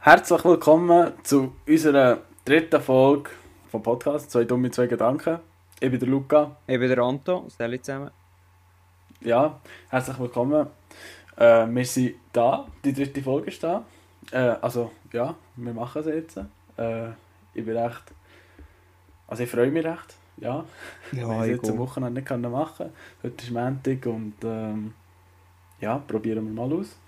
Herzlich willkommen zu unserer dritten Folge vom Podcast «Zwei dumme, zwei Gedanken». Ich bin der Luca. Ich bin der Anto, salut zusammen. Ja, herzlich willkommen. Wir sind da, die dritte Folge ist da. Ja, wir machen es jetzt. Ich bin recht... Also ich freue mich recht, ja. Wir haben es jetzt am Wochenende nicht machen können. Heute ist Montag und ja, probieren wir mal aus.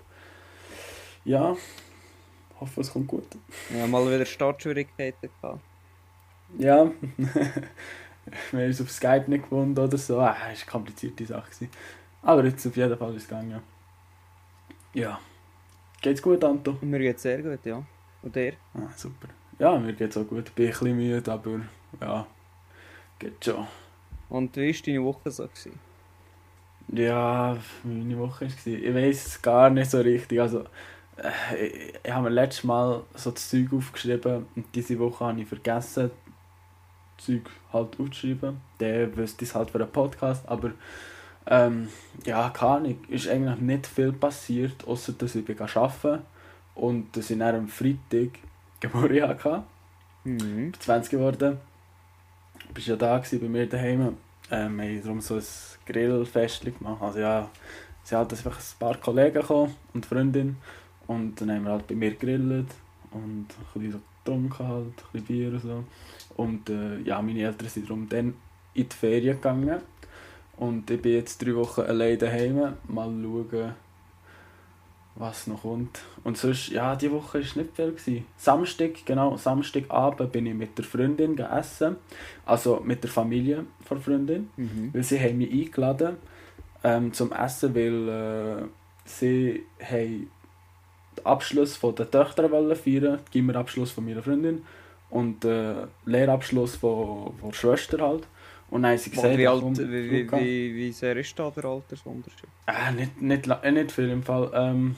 Ja, hoffe es kommt gut. Wir haben mal wieder Startschwierigkeiten gehabt. Ja, wir haben uns auf Skype nicht gefunden oder so. Das war eine komplizierte Sache. Aber jetzt auf jeden Fall ist es gegangen. Ja. Geht's gut, Anto? Mir geht's sehr gut, ja. Und dir? Ah, super. Ja, mir geht's auch gut. Ich bin ein bisschen müde, aber ja, geht schon. Und wie war deine Woche so? Ja, meine Woche war. Ich weiss es gar nicht so richtig. Also, ich habe mir letztes Mal so das Zeug aufgeschrieben und diese Woche habe ich vergessen, das Zeug halt aufzuschreiben. Dann wüsste ich es halt für einen Podcast, aber ja, keine Ahnung. Ist eigentlich nicht viel passiert, außer dass ich arbeiten und dass ich dann am Freitag Geburtstag hatte. Ich bin 20 geworden. Du warst ja da bei mir daheim. Wir haben darum so ein Grillfest gemacht. Also ja, es sind halt einfach ein paar Kollegen gekommen und Freundin. Und dann haben wir halt bei mir gegrillt und ein bisschen so getrunken halt, ein bisschen Bier und so. Und ja, meine Eltern sind darum dann in die Ferien gegangen. Und ich bin jetzt 3 Wochen allein daheim. Mal schauen, was noch kommt. Und sonst, ja, die Woche war nicht viel. Samstagabend bin ich mit der Freundin essen. Also mit der Familie der Freundin. Weil sie haben mich eingeladen zum Essen, weil sie haben den Abschluss von der Töchter feiern, den Gimmerabschluss von meiner Freundin und den Lehrabschluss von der Schwester halt. Und dann haben sie gesagt, wie sehr ist da der Altersunterschied? Nicht viel im Fall.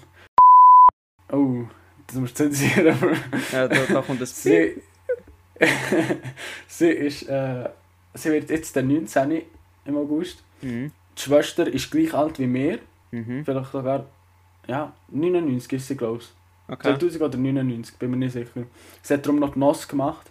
Oh, das musst du zensieren. Ja, da kommt das sie ist, sie wird jetzt der 19 im August. Die Schwester ist gleich alt wie mir. Vielleicht sogar, ja, 99 ist sie, glaube ich. Okay. 2000 oder 99, bin mir nicht sicher. Sie hat darum noch die NOS gemacht.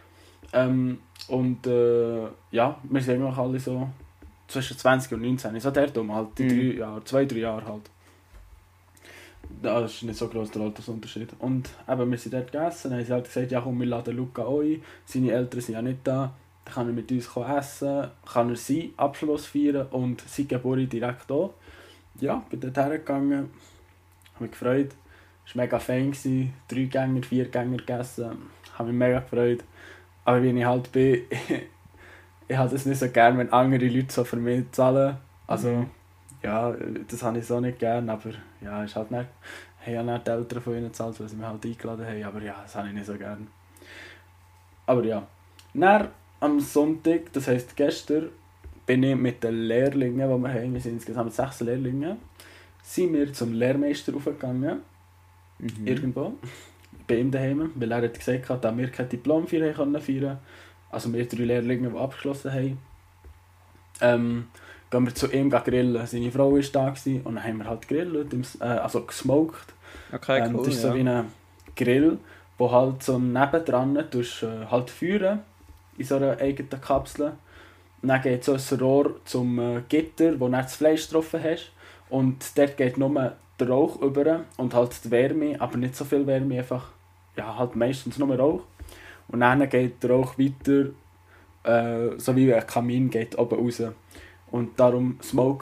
Ja, wir sind eigentlich alle so zwischen 20 und 19. So der dumm halt, die 2-3 Jahre halt. Das ist nicht so gross der Altersunterschied. Und eben, wir sind dort gegessen, dann haben sie halt gesagt, ja komm, wir laden Luca auch ein. Seine Eltern sind ja nicht da. Dann kann er mit uns essen, kann er seinen Abschluss feiern und seine Geburt direkt auch. Ja, bin dort hergegangen, habe mich gefreut. Es war mega fein, 3 Gänger, 4 Gänger gegessen, habe mich mega gefreut. Aber wie ich halt bin, ich habe es nicht so gerne, wenn andere Leute so für mich zahlen. Also, ja, das habe ich so nicht gerne, aber ja, ist halt nicht. Ich habe ja nicht die Eltern von ihnen gezahlt, weil sie mich halt eingeladen haben, aber ja, das habe ich nicht so gerne. Aber ja, dann am Sonntag, das heisst gestern, bin ich mit den Lehrlingen, die wir haben, wir sind insgesamt 6 Lehrlinge, sind wir zum Lehrmeister raufgegangen, irgendwo, bei ihm daheim, weil er hat gesagt hat, dass wir kein Diplom feiern konnten. Also wir 3 Lehrlinge, die abgeschlossen haben. Gehen wir zu ihm grillen. Seine Frau war da und dann haben wir halt gegrillt, also gesmoked. Okay, cool, das ist so wie ein Grill, wo halt so nebendran halt feuern in so einer eigenen Kapsel. Und dann geht so ein Rohr zum Gitter, wo du das Fleisch drauf hast. Und dort geht nur der Rauch über und halt die Wärme, aber nicht so viel Wärme, einfach, ja, halt meistens nur Rauch. Und dann geht der Rauch weiter, so wie ein Kamin geht oben raus. Und darum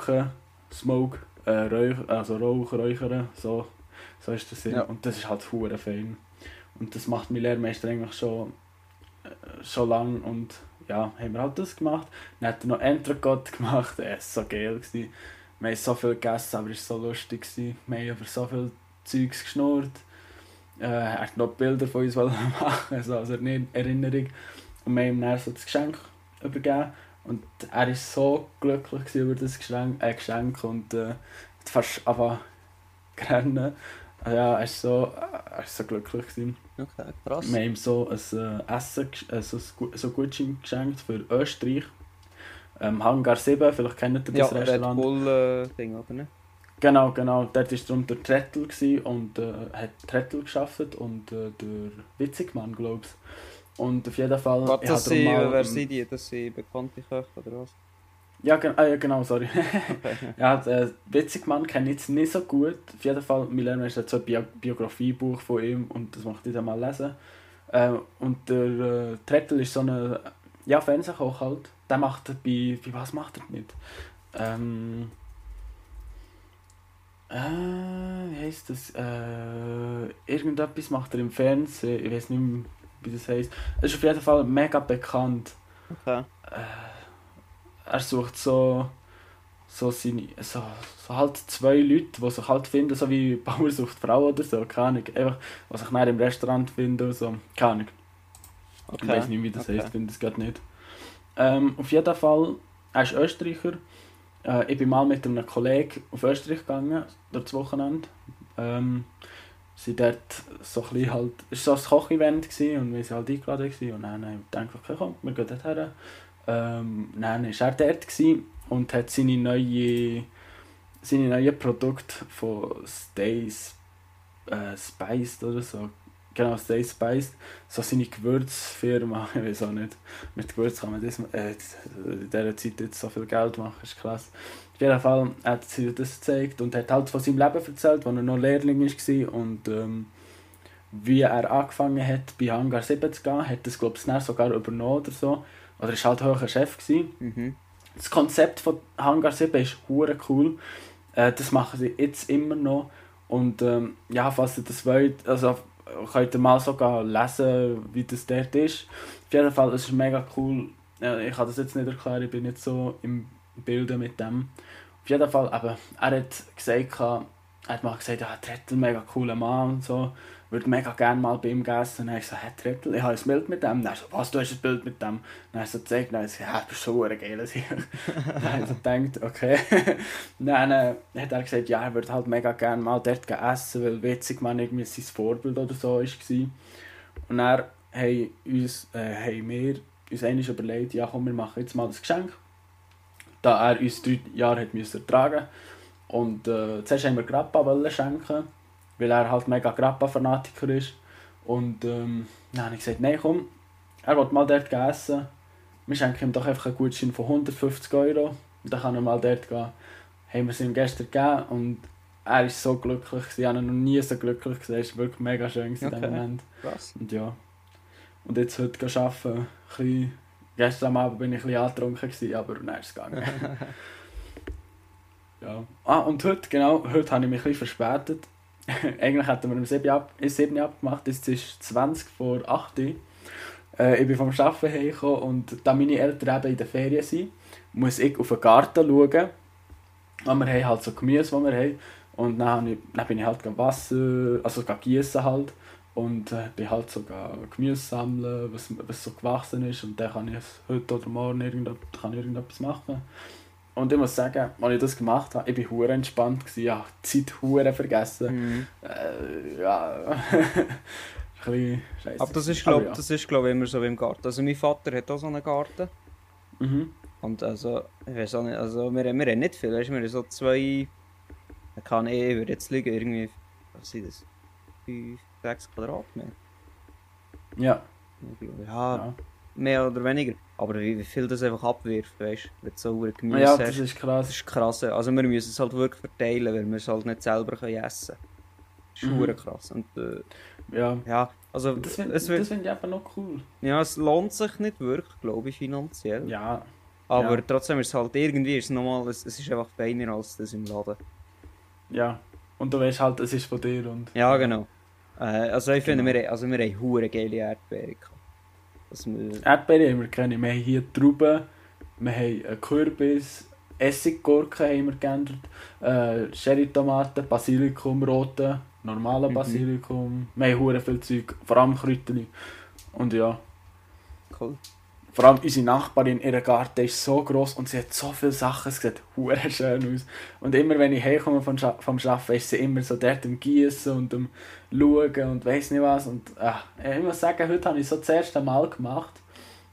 Rauch, Räuchern, so ist das Sinn. Ja. Und das ist halt hure fein. Und das macht mein Lehrmeister eigentlich schon lange und ja, haben wir halt das gemacht. Dann hat er noch Entrecote gemacht, es war so geil. Wir haben so viel gegessen, aber es war so lustig. Wir haben über so viel Zeugs geschnurrt. Er hat noch Bilder von uns machen, so als Erinnerung. Und wir haben ihm dann so das Geschenk übergeben. Und er war so glücklich über das Geschenk und fast einfach rennen. Ja, er war so glücklich. Okay, krass. Wir haben ihm so ein Essen, so Gutschein geschenkt für Österreich. Hangar 7, vielleicht kennt ihr das Restaurant. Ja, Red Bull Ding, oder nicht? Genau. Dort war darum der Trettel gewesen und hat Trettel geschafft und der Witzigmann, glaube ich. Und auf jeden Fall, Was, ich habe darum mal... wer sind die? Das sind bekannte Köche oder was? Ja, ja, genau, sorry. Okay. Ja, Witzigmann kenne ich jetzt nicht so gut. Auf jeden Fall, wir lernen jetzt so ein Biografiebuch von ihm und das möchte ich dann mal lesen. Und der Trettel ist so ein ja, Fernsehkoch halt. Der macht bei was macht er mit? Wie heisst das? Irgendetwas macht er im Fernsehen, ich weiß nicht mehr, wie das heisst. Er ist auf jeden Fall mega bekannt. Okay. Er sucht so halt zwei Leute, die sich halt finden, so wie Bauer sucht Frau oder so, keine Ahnung. Einfach, die sich dann im Restaurant finden oder so, keine Ahnung. Okay. Ich weiß nicht, wie das heisst, finde das gerade nicht. Auf jeden Fall, er ist Österreicher. Ich bin mal mit einem Kollegen auf Österreich gegangen, dort das Wochenende. Sie dort so ein bisschen halt, es war so ein Kochevent und wir waren halt eingeladen und dann habe ich gedacht, okay komm, wir gehen dort her. Dann war er dort und hat seine neuen Produkte von Spiced oder so. Genau, Stay Spiced. So seine Gewürzfirma, ich weiß auch nicht. Mit Gewürz kann man in dieser Zeit jetzt so viel Geld machen, ist krass. Auf jeden Fall hat sie das gezeigt und hat halt von seinem Leben erzählt, als er noch Lehrling war und wie er angefangen hat, bei Hangar 7 zu gehen, hat das glaube ich sogar übernommen oder so. Oder war halt hoher Chef gewesen. Mhm. Das Konzept von Hangar 7 ist hure cool. Das machen sie jetzt immer noch. Und ja, falls ihr das wollt, also könnt ihr mal sogar lesen, wie das dort ist. Auf jeden Fall, es ist mega cool. Ich kann das jetzt nicht erklären, ich bin nicht so im Bilde mit dem. Auf jeden Fall, aber er hat gesagt, ja, Trettel, mega cooler Mann und so. Würde mega gerne mal bei ihm essen. Und dann habe ich so, hey Trettel, ich habe ein Bild mit dem. Dann so, was, du hast ein Bild mit dem? Dann habe ich so gezeigt, dann habe ich so, ja, du bist schon ein geiler Sieg. Dann habe ich so gedacht, okay. Dann hat er gesagt, ja, er würde halt mega gerne mal dort essen, weil witzig man irgendwie sein Vorbild oder so war. Und dann haben wir uns eigentlich überlegt, ja komm, wir machen jetzt mal das Geschenk. Da er uns 3 Jahre hat müssen ertragen. Und zuerst haben wir Grappa schenken, weil er halt mega Grappa-Fanatiker ist. Und dann habe ich gesagt, nein komm, er will mal dort essen. Wir schenken ihm doch einfach einen Gutschein von 150 €. Und dann kann er mal dort gehen. Haben wir es ihm gestern gegeben und er ist so glücklich. Ich habe ihn noch nie so glücklich gesehen. Es war wirklich mega schön in diesem Moment. Krass. Und ja. Und jetzt heute arbeiten. Gestern Abend war ich ein bisschen angetrunken, aber dann ist es gegangen. Ja. Und heute habe ich mich ein bisschen verspätet. Eigentlich hätten wir um 7 Uhr abgemacht, jetzt ist 20 vor 8 Uhr. Ich bin vom Arbeiten hergekommen und da meine Eltern eben in der Ferien sind, muss ich auf den Garten schauen. Und wir haben halt so Gemüse, das wir haben. Und dann bin ich halt Wasser, also gießen halt. Und bin halt so Gemüse sammeln, was so gewachsen ist. Und dann kann ich heute oder morgen irgendetwas machen. Und ich muss sagen, als ich das gemacht habe, ich war hure entspannt, ich habe die Zeit hure vergessen. Ja, ein bisschen scheisse. Aber das ist glaub ich immer so wie im Garten. Also mein Vater hat auch so einen Garten. Mhm. Und also, ich weiß auch nicht, also wir haben nicht viel, weißt du, wir haben so 2, ich würde jetzt liegen, irgendwie, was sind das, 5, 6 Quadratmeter. Ja. Ja, mehr oder weniger. Aber wie viel das einfach abwirft, weißt du, wenn du so ein Gemüse Ja, hast. das ist krass. Das ist krass. Also wir müssen es halt wirklich verteilen, weil wir es halt nicht selber essen können. Das ist verdammt krass. Und ja, also das finde ich einfach noch cool. Ja, es lohnt sich nicht wirklich, glaube ich, finanziell. Ja. Aber trotzdem ist es halt irgendwie, es ist einfach feiner als das im Laden. Ja, und du weißt halt, es ist von dir und... Ja, genau. Also ich finde, wir haben verdammt geile Erdbeeren gehabt. Erdbeeren haben wir kennen. Wir haben hier Trauben, wir haben Kürbis, Essiggurken haben wir geändert, Cherrytomaten, Basilikum, rote, normale Basilikum. Wir haben verdammt viel Zeug, vor allem Kräuterchen. Und ja. Cool. Vor allem unsere Nachbarin, ihr Garten ist so gross und sie hat so viele Sachen, es sieht verdammt schön aus. Und immer wenn ich herkomme vom Arbeiten, ist sie immer so dort am Gießen und am Schauen und weiss nicht was. Und ich muss sagen, heute habe ich so das erste Mal gemacht,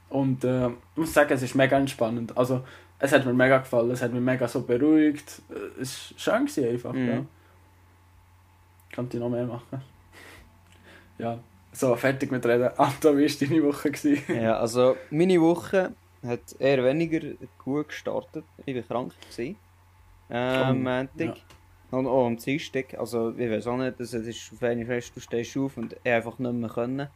Und ich muss sagen, es ist mega entspannend. Also, es hat mir mega gefallen, es hat mich mega so beruhigt. Es war schön gewesen einfach, ja. Könnte ich noch mehr machen. Ja, so, fertig mit Reden. Anton, wie war deine Woche gewesen? Ja, also meine Woche hat eher weniger gut gestartet. Ich war krank gewesen. Am Montag. ja. Und auch am Dienstag. Also ich weiß auch nicht, es ist auf einmal fest, du stehst auf und ich einfach nicht mehr können.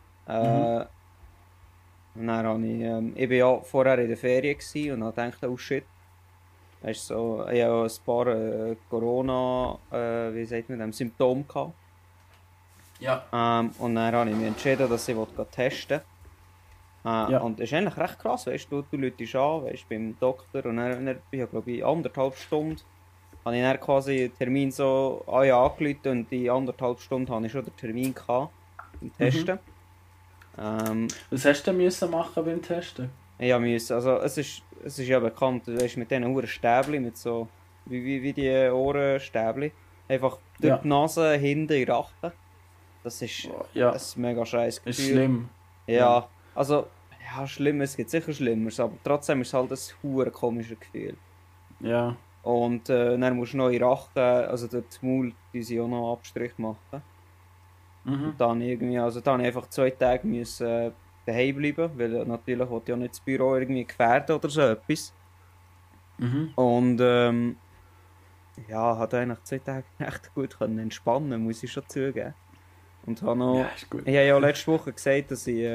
Und dann habe ich war ja vorher in der Ferien gewesen und habe gedacht, oh shit. Weißt du, so, ich hatte ein paar Corona, wie sagt man, Symptome gehabt. Ja. Und dann habe ich mich entschieden, dass ich testen will. Ja. Und das ist eigentlich recht krass, weißt du läutest an, weißt, beim Doktor und dann bin ich glaube ich 1,5 Stunden habe ich dann quasi den Termin so angerufen und in 1,5 Stunden hatte ich schon den Termin gehabt, beim Testen. Was hast du denn müssen machen beim Testen? Ja, also es ist ja bekannt, du weißt, mit diesen Uhren Stäbli, mit so, wie die Ohrenstäbli, einfach durch die Nase, hinten in den Rachen. Das ist ein mega scheiß Gefühl. Ist schlimm. Ja, also, ja, schlimm, es gibt sicher Schlimmeres, aber trotzdem ist es halt ein verdammt komisches Gefühl. Ja. Und dann musst du noch in den Rachen, also durch den Mund, die sie auch noch Abstrich machen. Und dann habe ich einfach 2 Tage müssen daheim bleiben, weil natürlich wollte ich auch nicht das Büro irgendwie gefährden oder so etwas. Und ja, hat eigentlich 2 Tage echt gut können entspannen, muss ich schon zugeben. Und habe noch, ist gut. ich habe ja letzte Woche gesagt, dass ich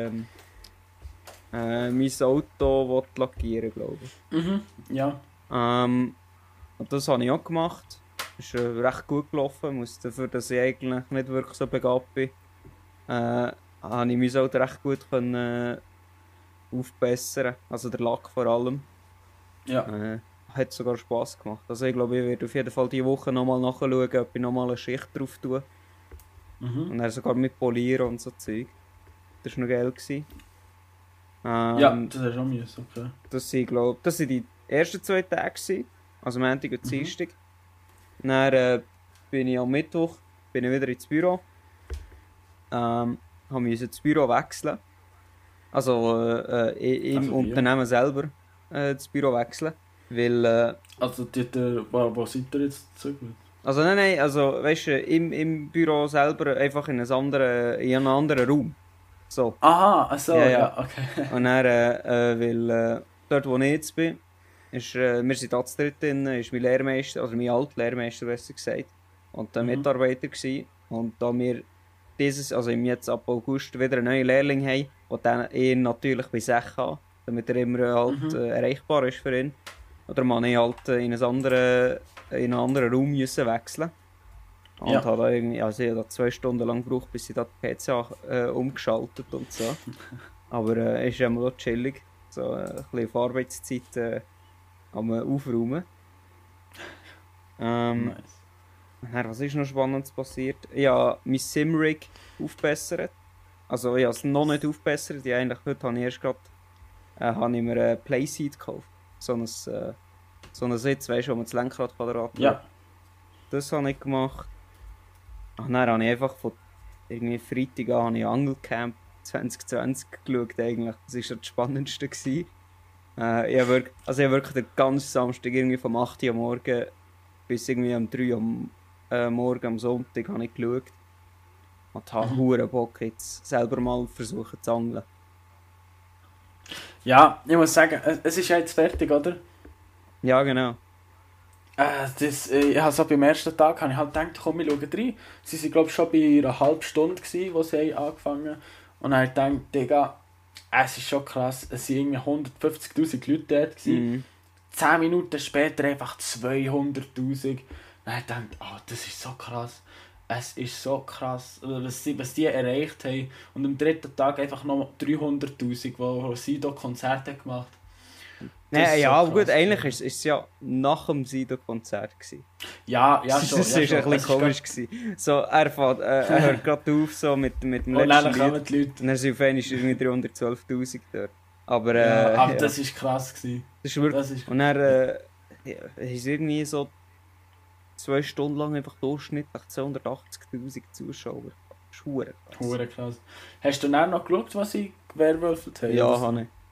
mein Auto lackieren will, glaube ich. Ja. Und das habe ich auch gemacht. Ist recht gut gelaufen. Muss dafür, dass ich eigentlich nicht wirklich so begabt bin, habe ich mein Auto recht gut können, aufbessern. Also der Lack vor allem. Ja. Hat sogar Spass gemacht. Also ich glaube, ich werde auf jeden Fall diese Woche nochmal nachschauen, ob ich nochmal eine Schicht drauf tue. Und dann sogar mit Polieren und so Zeug. Das war noch geil gewesen. Ja, das hast du auch müssen, okay. Das waren die ersten 2 Tage gewesen. Also Montag und Dienstag. Dann bin ich am Mittwoch wieder ins Büro. Musste das Büro wechseln. Also im Unternehmen selber das Büro wechseln. Weil, also wo seid ihr jetzt zurück? Also nein, also weißt du, im Büro selber einfach in einem anderen Raum. So. Aha, also ja, okay. Und dann, weil dort wo ich jetzt bin, ist, wir sind da zu dritt drin, ist mein Lehrmeister, also mein Altlehrmeister besser gesagt, und der Mitarbeiter gewesen. Und da wir also im jetzt ab August wieder einen neuen Lehrling haben, der dann ihn natürlich bei sich hat, damit er immer halt erreichbar ist für ihn. Oder man ich halt in einen anderen Raum müssen wechseln. Und hat da irgendwie, also ich habe 2 Stunden lang gebraucht, bis ich da die PC umgeschaltet und so. Aber ist ja mal chillig, so ein bisschen auf Arbeitszeit am Aufräumen. Nice. Was ist noch Spannendes passiert? Ich habe mein Simrig aufgebessert. Also ich habe es noch nicht aufgebessert. Heute habe ich erst gerade habe ich mir ein Playseat gekauft. So ein Sitz, weißt du, wo man das Lenkrad abdrehen kann. Ja. Das habe ich gemacht. Dann habe ich einfach von irgendwie Freitag an habe ich Angelcamp 2020 geschaut eigentlich. Das war das Spannendste gewesen. Ich habe wirklich den ganzen Samstag irgendwie vom 8 Uhr am Morgen bis irgendwie um 3 Uhr am Morgen am Sonntag habe ich geschaut. Und habe verdammt Bock jetzt selber mal versuchen zu angeln. Ja, ich muss sagen, es ist ja jetzt fertig, oder? Ja, genau. Ich habe so beim ersten Tag habe ich halt gedacht, komm, wir schauen rein. Sie waren glaube ich schon bei einer halben Stunde gewesen, wo sie angefangen haben. Und dann habe ich gedacht, Digga, es ist schon krass, es waren irgendwie 150'000 Leute dort gewesen. 10 Minuten später einfach 200'000. Dann habe ich gedacht, das ist so krass. Es ist so krass, was die erreicht haben. Und am 3. Tag einfach noch 300'000, wo Sido Konzerte gemacht haben. Ja, so gut, eigentlich ist es ja nach dem Sido-Konzert gewesen. Ja, schon. Das war ein bisschen komisch gewesen. So, er hört gerade auf so mit dem letzten Lied. Und dann kommen die Leute. Und dann sind auf einmal irgendwie 312'000 dort. Aber, aber das war krass gewesen. Das ist wirklich... Und dann ist irgendwie so 2 Stunden lang einfach durchschnittlich 280'000 Zuschauer. Das ist verdammt krass. Verdammt krass. Hast du dann noch geschaut, was sie gewerwölfelt haben? Ja, habe ich.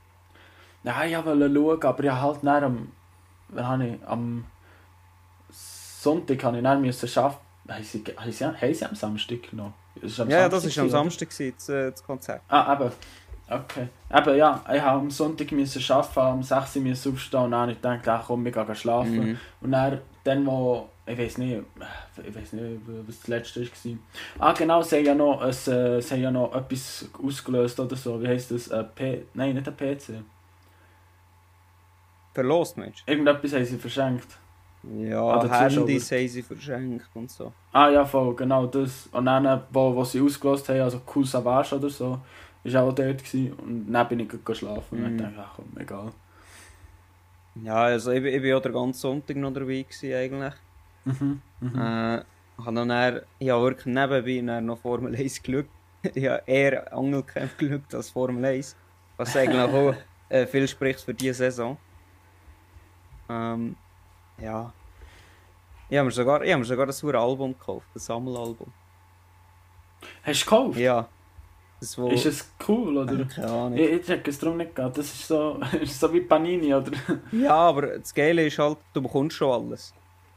Ja, ich wollte schauen, aber ich halt dann am Sonntag habe ich dann müssen arbeiten. Haben sie am Samstag noch? Das ist am Ja, das Samstag war am oder? Samstag das Konzert. Ah, eben. Okay. Eben, ja, ich habe am Sonntag müssen arbeiten, am 6 Uhr müssen aufstehen und dann habe ich gedacht, ach komm, wir gehen schlafen. Mhm. Und dann wo, ich weiß nicht, was das letzte war. Ah genau, sie haben ja noch etwas ausgelöst oder so. Wie heisst das? Nein, nicht ein PC. Verlost, Mensch. Irgendetwas haben sie verschenkt. Ja, Ah, der Handys Zuschauer. haben sie verschenkt und so. Ah ja, voll, genau das. Und dann, wo sie ausgelöst haben, also Cool Savage oder so, ist auch dort gewesen. Und dann bin ich gleich schlafen und dann dachte ich, ach komm, egal. Ja, also ich bin auch den ganzen Sonntag noch dabei gewesen, eigentlich. Mhm, Ich habe wirklich nebenbei dann noch Formel 1 geschaut. Ich habe eher Angelkämpfe geschaut als Formel 1. Was eigentlich auch viel spricht für diese Saison. Ja. Ich habe mir sogar das verdammte Album gekauft, das Sammelalbum. Hast du gekauft? Ja. Das wo... Ist es cool, oder? Keine Ahnung. Ich check es darum nicht gerade. Das ist so, ist so wie Panini, oder? Ja, aber das Geile ist halt, du bekommst schon alles.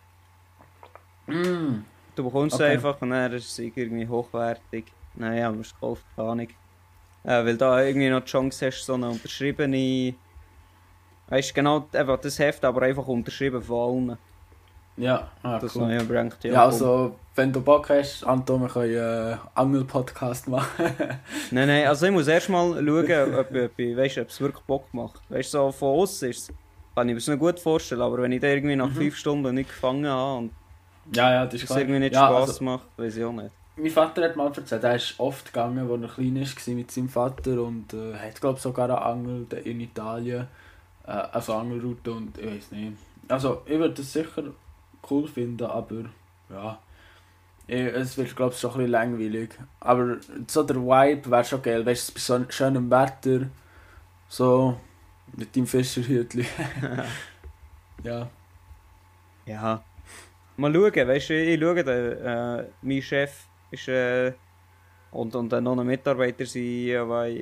Mm. Du bekommst es Okay. einfach und dann ist es irgendwie hochwertig. Nein, ja, musst du gekauft, keine Ahnung. Weil da irgendwie noch die Chance hast, so eine unterschriebene... Weißt du, genau eben das Heft, aber einfach unterschrieben von allen. Ja, Das cool. habe ich gedacht, Ja, also, wenn du Bock hast, Anton, wir können einen Angel-Podcast machen. Nein, also ich muss erst mal schauen, ob es wirklich Bock macht. Weißt du, so von außen ist es, kann ich mir das noch gut vorstellen, aber wenn ich da irgendwie nach 5 Stunden nicht gefangen habe und Ja, das ist es klar. irgendwie nicht Ja, Spass also, macht, weiß ich auch nicht. mein Vater hat mal erzählt, er ist oft gegangen, als er klein war mit seinem Vater und hat, glaube ich, sogar einen Angel in Italien. Also Angelroute und ich weiß nicht. Also, ich würde das sicher cool finden, aber ja. Es wird, glaube ich, schon ein bisschen langweilig. Aber so der Vibe wäre schon geil. Weißt du, bei so schönem Wetter, so mit deinem Fischerhütchen. Ja. Ja. Mal schauen, weißt du, ich schaue, mein Chef ist und dann noch ein Mitarbeiter sind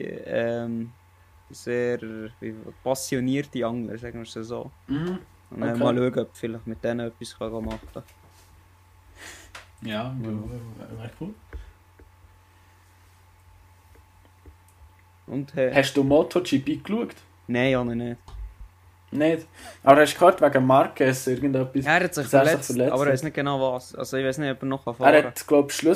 sehr passionierte Angler, sagen wir es so. Mhm. Und dann Okay. mal schauen, ob vielleicht mit denen etwas machen kann. Ja, wäre cool. Und Hast du MotoGP geschaut? nein, auch nicht. Nicht. Aber hast du gehört, wegen Marquez irgendetwas? Er hat sich dass er verletzt, aber er weiß nicht genau was. Also ich weiß nicht, ob er noch fahren Er kann. hat, glaube ich,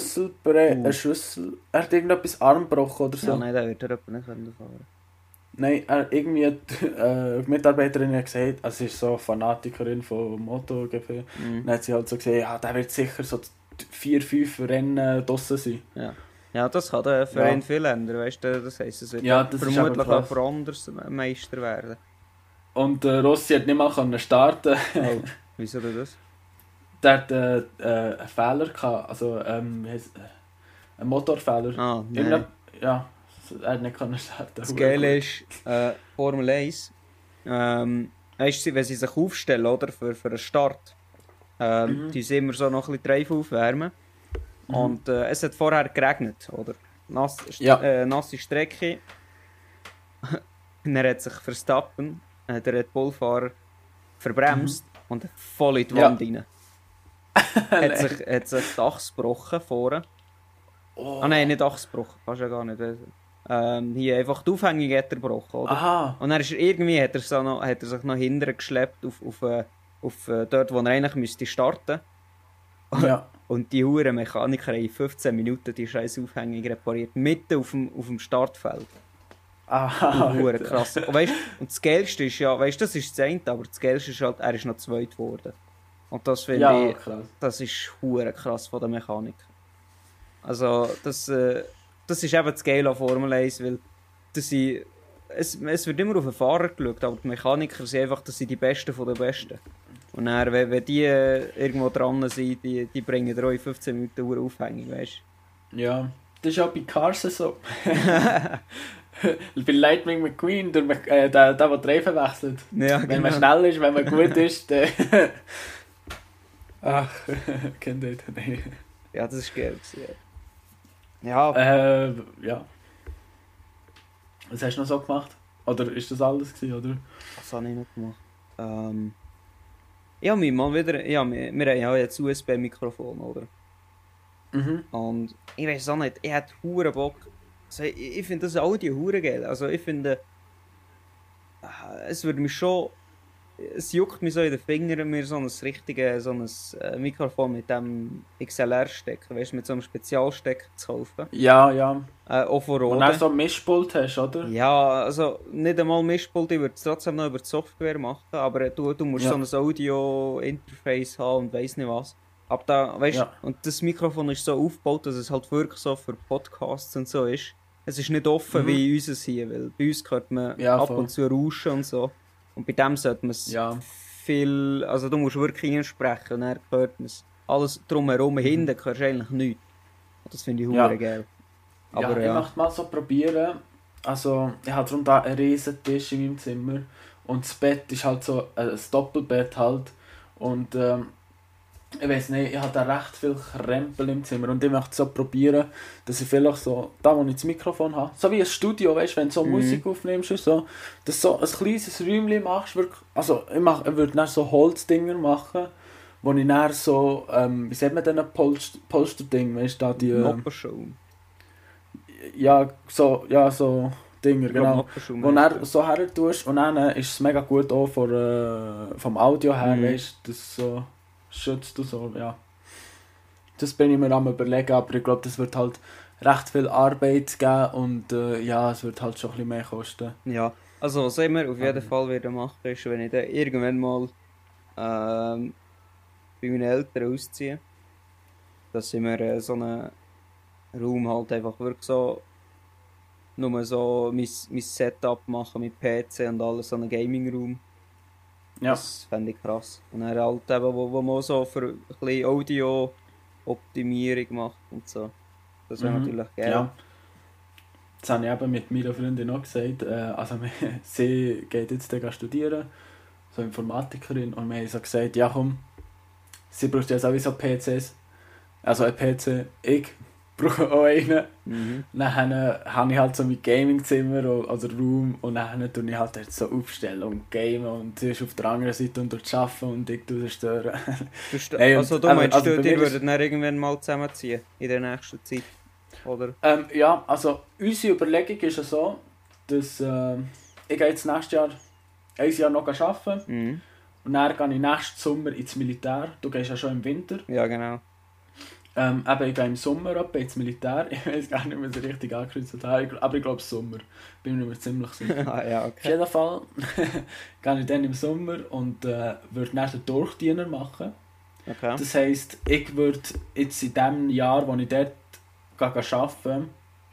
er hat irgendetwas Arm gebrochen oder so. Ja, nein, der wird er etwa nicht fahren können. Nein, irgendwie hat die Mitarbeiterin hat gesagt, also sie ist so eine Fanatikerin von MotoGP, dann hat sie halt so gesagt, ja, der wird sicher so 4-5 Rennen draussen sein. Ja, das kann der für Ja. einen viel ändern, weißt du, das heisst, es wird Ja, das ist vermutlich aber auch krass. für anders Meister werden. Und Rossi hat nicht mal können starten. Oh, wieso denn das? Der hat einen Fehler gehabt, also wie heisst einen Motorfehler. Ah, nein. Ja, er hat nicht können starten. Das Geile ist, Formel 1, weißt du, wenn sie sich aufstellen, oder, für einen Start, die sind immer so noch ein bisschen die Reifen aufwärmen. Und es hat vorher geregnet, oder? Nasse Strecke. Und dann hat sich Verstappen, der Red Bull-Fahrer, verbremst und voll in die Wand rein. hat sich die Achse gebrochen vorne. Oh. Ah nein, nicht Achse gebrochen, kannst du ja gar nicht. Hier einfach die Aufhängung hat er gebrochen, oder? Aha. Und dann ist er irgendwie hat er sich noch hinterher geschleppt auf dort, wo er eigentlich müsste starten. Ja. Und die huren Mechaniker haben in 15 Minuten die scheiß Aufhängung repariert, mitten auf dem Startfeld. Aha. Hure krass. Und, weißt, und das Geilste ist ja, weißt, das ist das eine, aber das Geilste ist halt, er ist noch zweit geworden. Und das finde Ja, ich, krass. das ist hure krass von der Mechanik. Also das ist eben das Geile an Formel 1, weil es wird immer auf den Fahrer geschaut, aber die Mechaniker sind einfach, das sind die Besten von den Besten. Und dann, wenn die irgendwo dran sind, die bringen dir auch in 15 Minuten eine Aufhängung, weißt du? Ja, das ist auch bei Cars so. Bei Lightning McQueen, der die Reifen wechselt. Ja, Wenn man genau. schnell ist, wenn man gut ist, dann... Ach, kennt ihr das nicht? Ja, das ist geil gewesen, ja. Ja. Was hast du noch so gemacht? Oder ist das alles gewesen, oder? Was habe ich noch gemacht? Ja, mein Mann wieder. Ja, wir haben ja jetzt USB-Mikrofon, oder? Mhm. Und ich weiß auch nicht, ich hätte hure Bock. Also ich finde das Audio hure geil. Also ich finde, es würde mich schon. Es juckt mich so in den Fingern, mir so ein richtiges so ein Mikrofon mit dem XLR-Stecker, weißt du, mit so einem Spezialstecker zu kaufen. Ja, ja. Auch von Wo du Rode. so ein Mischpult hast, oder? Ja, also nicht einmal Mischpult, ich würde es trotzdem noch über die Software machen, aber du musst Ja. so ein Audio-Interface haben und weiss nicht was. Aber da, weißt Ja. und das Mikrofon ist so aufgebaut, dass es halt wirklich so für Podcasts und so ist. Es ist nicht offen Mhm. wie unseres hier, weil bei uns hört man Ja, ab voll. und zu Rauschen und so. Und bei dem sollte man es Ja. viel, also du musst wirklich reinsprechen und dann hört man es. Alles drumherum, hinten hörst du eigentlich nichts. Und das finde ich Ja. hure geil. Ja, Aber ich möchte mal so probieren. Also, ich habe darum da einen riesen Tisch in meinem Zimmer. Und das Bett ist halt so ein Doppelbett halt. Und ich weiß nicht, ich habe da recht viel Krempel im Zimmer. Und ich möchte so probieren, dass ich vielleicht so, da wo ich das Mikrofon habe, so wie ein Studio, weißt du, wenn du so Musik aufnimmst und so, dass du so ein kleines Räumchen machst. Wirklich, also, ich würde dann so Holzdinger machen, wo ich dann so, wie sagt man denn, Polsterding, weißt du, da die. Noppenschaum. Ja, so Dinger, genau. Noppenschaum Wo heisst du das. so her tust und dann ist es mega gut auch vom Audio her, weißt du, das so schützt und so, ja. Das bin ich mir am überlegen, aber ich glaube, das wird halt recht viel Arbeit geben und ja, es wird halt schon ein bisschen mehr kosten. Ja, also was ich mir auf jeden Fall wieder machen, ist, wenn ich dann irgendwann mal bei meinen Eltern ausziehe, dass ich mir so einen Raum halt einfach wirklich so nur so mein Setup machen mit PC und alles, so einen Gaming-Raum. Ja. Das fände ich krass. Und dann halt eben, wo man so für ein bisschen Audio-Optimierung macht und so. Das wäre natürlich geil. Ja. Das habe ich eben mit meiner Freundin auch gesagt. Also sie geht jetzt dann studieren, so Informatikerin, und wir haben so gesagt, ja komm, sie braucht ja sowieso PCs, also ein PC, ich brauche auch einen. Dann habe ich halt so mein Gaming-Zimmer oder Raum und dann tue ich halt dort so aufstellen und gamen und sie ist auf der anderen Seite und dort arbeiten und ich tue sie stören. Also du meinst, ihr würdet dann irgendwann mal zusammenziehen in der nächsten Zeit, oder? Ja, also unsere Überlegung ist ja so, dass ich gehe jetzt nächstes Jahr ein Jahr noch arbeiten und dann gehe ich nächsten Sommer ins Militär. Du gehst ja schon im Winter. Ja, genau. Ich gehe im Sommer ins Militär. Ich weiß gar nicht, wie es richtig angekreuzt hat, aber ich glaube Sommer. Bin mir ziemlich sicher. Ah, ja, okay. Auf jeden Fall gehe ich dann im Sommer und würde dann den Durchdiener machen. Okay. Das heisst, ich würde jetzt in dem Jahr, wo ich dort arbeite,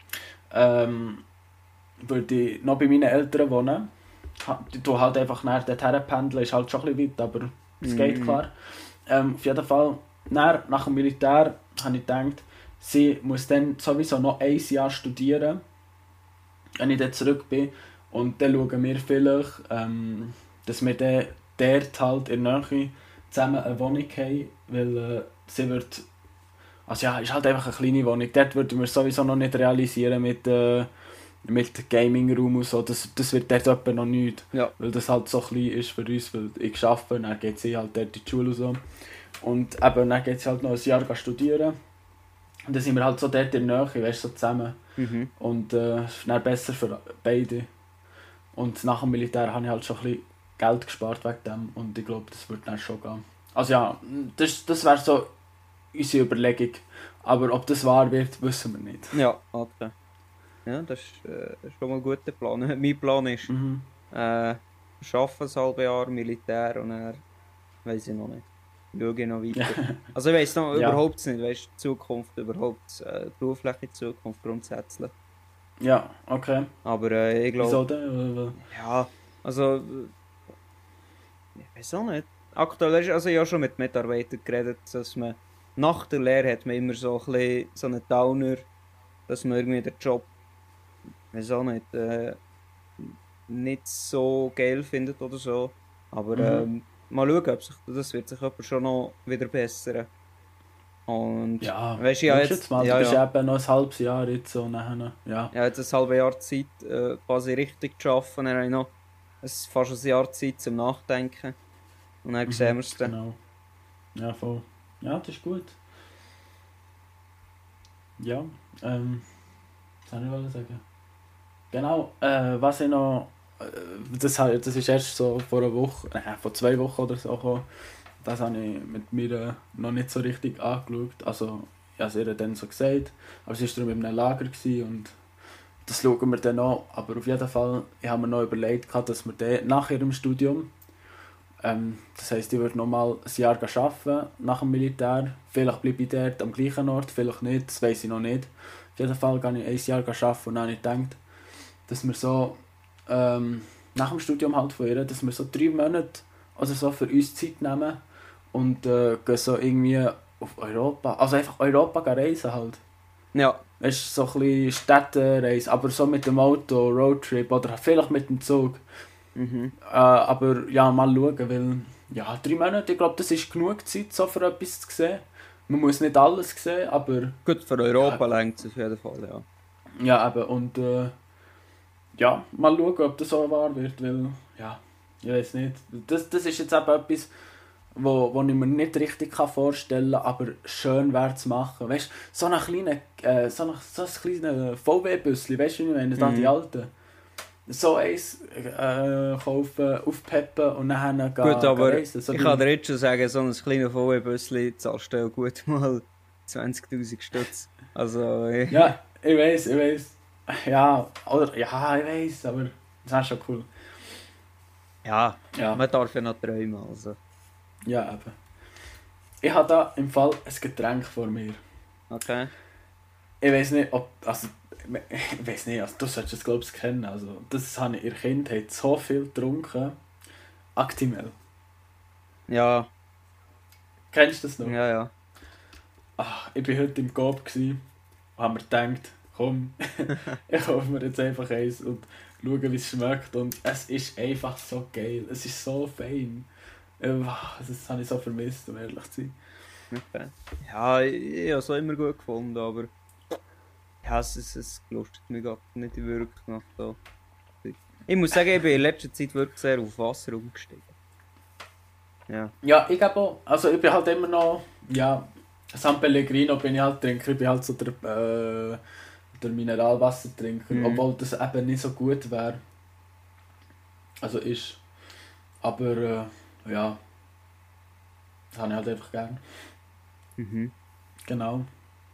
würde ich noch bei meinen Eltern wohnen. Ich tue halt einfach dorthin pendeln, ist halt schon ein bisschen weit, aber es geht klar. Auf jeden Fall, nach dem Militär habe ich gedacht, sie muss dann sowieso noch ein Jahr studieren, wenn ich dann zurück bin. Und dann schauen wir vielleicht, dass wir dann dort halt in der Nähe zusammen eine Wohnung haben, weil sie wird... Also ja, ist halt einfach eine kleine Wohnung. Dort würden wir sowieso noch nicht realisieren mit Gaming-Raum und so. Das wird dort etwa noch nicht. Ja. Weil das halt so klein ist für uns, weil ich arbeite und dann geht sie halt dort in die Schule und so. Und eben, dann geht sie halt noch ein Jahr studieren. Und dann sind wir halt so dort in der Nähe, weißt du, so zusammen. Und ist dann besser für beide. Und nach dem Militär habe ich halt schon ein bisschen Geld gespart wegen dem. Und ich glaube, das wird dann schon gehen. Also ja, das wäre so unsere Überlegung. Aber ob das wahr wird, wissen wir nicht. Ja, okay. Ja, das ist schon mal ein guter Plan. Mein Plan ist, arbeiten ein halbes Jahr Militär und dann weiss ich noch nicht. Schaue noch weiter. Also ich weiss noch überhaupt nicht, weißt du, Zukunft, überhaupt berufliche Zukunft grundsätzlich. Ja, okay. Aber ich glaube... Wieso denn? Ja, also... Ich weiß auch nicht. Aktuell, also ich habe schon mit Mitarbeitern geredet, dass man nach der Lehre hat man immer so ein bisschen so einen Downer, dass man irgendwie den Job, ich weiß auch nicht so geil findet oder so. Aber mal schauen, ob das wird sich aber schon noch wieder bessern. Und Ja, weißt du, ja jetzt mal, du bist eben noch ein halbes Jahr jetzt so nachher. Ja. Ja, jetzt ein halbes Jahr Zeit, quasi richtig zu arbeiten. Dann habe ich noch fast ein Jahr Zeit zum Nachdenken. Und dann sehen wir es dann. Genau. Ja, voll. Ja, das ist gut. Ja, was soll ich sagen? Genau, was ich noch, das ist erst so vor einer Woche, vor 2 Wochen oder so gekommen. Das habe ich mit mir noch nicht so richtig angeschaut. Also, ich habe es ihr dann so gesagt, aber sie war darum in einem Lager gewesen und das schauen wir dann noch. Aber auf jeden Fall, ich habe mir noch überlegt, dass wir dann nach ihrem Studium, das heisst, ich würde noch mal ein Jahr arbeiten nach dem Militär. Vielleicht bleibe ich dort am gleichen Ort, vielleicht nicht, das weiß ich noch nicht. Auf jeden Fall gehe ich ein Jahr arbeiten und dann habe ich gedacht, dass wir so nach dem Studium halt von ihr, dass wir so 3 Monate also so für uns Zeit nehmen und gehen so irgendwie auf Europa, also einfach Europa reisen halt. Ja. Weißt du, so ein bisschen Städtereise, aber so mit dem Auto, Roadtrip oder vielleicht mit dem Zug. Aber ja, mal schauen, weil ja, 3 Monate, ich glaube, das ist genug Zeit so für etwas zu sehen. Man muss nicht alles sehen, aber... Gut, für Europa längt es auf jeden Fall, ja. Ja, eben, und ja, mal schauen, ob das so wahr wird, weil, ja, ich weiß nicht. Das ist jetzt eben etwas, wo ich mir nicht richtig vorstellen kann, aber schön wäre zu machen. Weißt du, so ein kleines VW-Büsschen, weißt du, wie ich meine, da die alten. So eins kaufen, aufpeppen und dann gehen Gut, aber reisen. So ich kann dir jetzt schon sagen, so ein kleines VW-Büsschen zahlst du ja gut mal 20'000 Stutz. Also... Ja, ich weiß. Ja, oder, ja, ich weiß, aber das ist schon cool. Ja, Ja. man darf ja noch träumen, also. Ja, eben. Ich habe da im Fall ein Getränk vor mir. Okay. Ich weiß nicht, ob... Also, ich weiß nicht, also, du solltest es, glaube ich, kennen. Also, das habe ich, ihr Kind hat so viel getrunken. Actimel. Ja. Kennst du das noch? Ja, ja. Ach, ich war heute im Coop und habe mir gedacht, komm, ich kaufe mir jetzt einfach eins und schaue, wie es schmeckt. Und es ist einfach so geil. Es ist so fein. Das habe ich so vermisst, um ehrlich zu sein. Okay. Ja, ich habe es auch immer gut gefunden, aber ja, es lustet mich gerade nicht wirklich nach da. Ich muss sagen, ich bin in letzter Zeit wirklich sehr auf Wasser umgestiegen. Ja. Ja, ich glaube auch. Also ich bin halt immer noch, ja, San Pellegrino bin ich halt Trinker, ich bin halt so der Mineralwassertrinker, obwohl das eben nicht so gut wäre. Also ist. Aber ja, das habe ich halt einfach gern. Genau.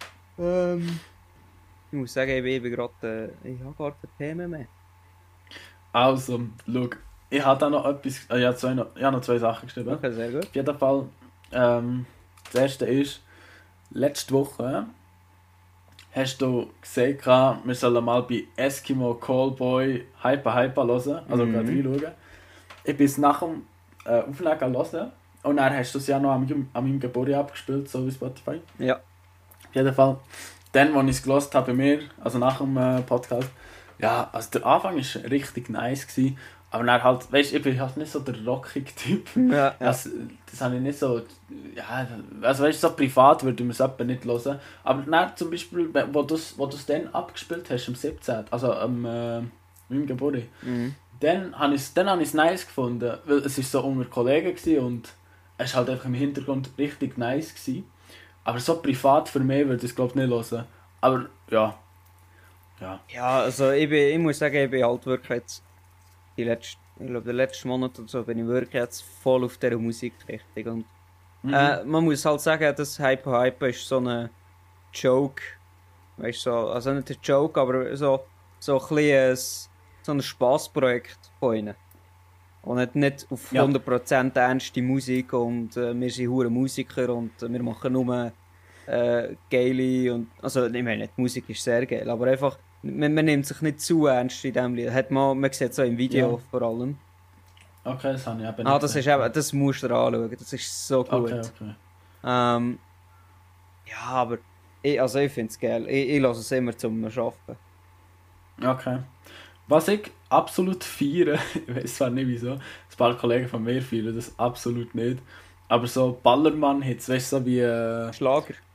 Ich muss sagen, ich bin gerade, ich habe gar keine Themen mehr. Also, schau, ich habe da noch etwas, ich habe noch 2 Sachen geschrieben. Okay, sehr gut. Auf jeden Fall, das erste ist, letzte Woche hast du gesagt, wir sollen mal bei Eskimo Callboy Hyper hören, also gerade reinschauen. Ich bin es nach dem Auflegen hören und dann hast du es ja noch an meinem Geburtstag abgespielt, so wie Spotify. Ja. Auf jeden Fall, dann, als ich es gehört habe bei mir, also nach dem Podcast, ja, also der Anfang war richtig nice gewesen, aber dann halt, weißt du, ich bin halt nicht so der rockige Typ. Ja. Das habe ich nicht so, ja, also weißt du, so privat würde ich mir es etwa nicht hören. Aber dann zum Beispiel, wo du es dann abgespielt hast, am 17., also am meinem Geburtstag, dann habe ich es nice gefunden, weil es war so unter Kollegen gewesen und es war halt einfach im Hintergrund richtig nice gewesen. Aber so privat für mich würde ich es glaube ich nicht hören. Aber ja. Ja, also ich muss sagen, ich bin halt wirklich jetzt ich glaube den letzten Monat oder so bin ich wirklich jetzt voll auf dieser Musikrichtung. Und man muss halt sagen, dass Hyper ist so ein Joke. Weißt du, so, also nicht ein Joke, aber so ein bisschen so ein Spassprojekt von ihnen. Und nicht auf 100% ernste Musik und wir sind hure Musiker und wir machen nur geile und also ich meine, die Musik ist sehr geil, aber einfach man nimmt sich nicht zu ernst in diesem Lied. Man sieht es so im Video vor allem. Okay, das habe ich eben nicht das ist eben, das musst du dir anschauen, das ist so gut. Okay. Ja, aber ich finde es geil. Ich lasse es immer zum Arbeiten. Okay. Was ich absolut feiere, ich weiß zwar nicht wieso, ein paar Kollegen von mir feiern das absolut nicht, aber so Ballermann-Hits, weißt du, so wie... Schlager?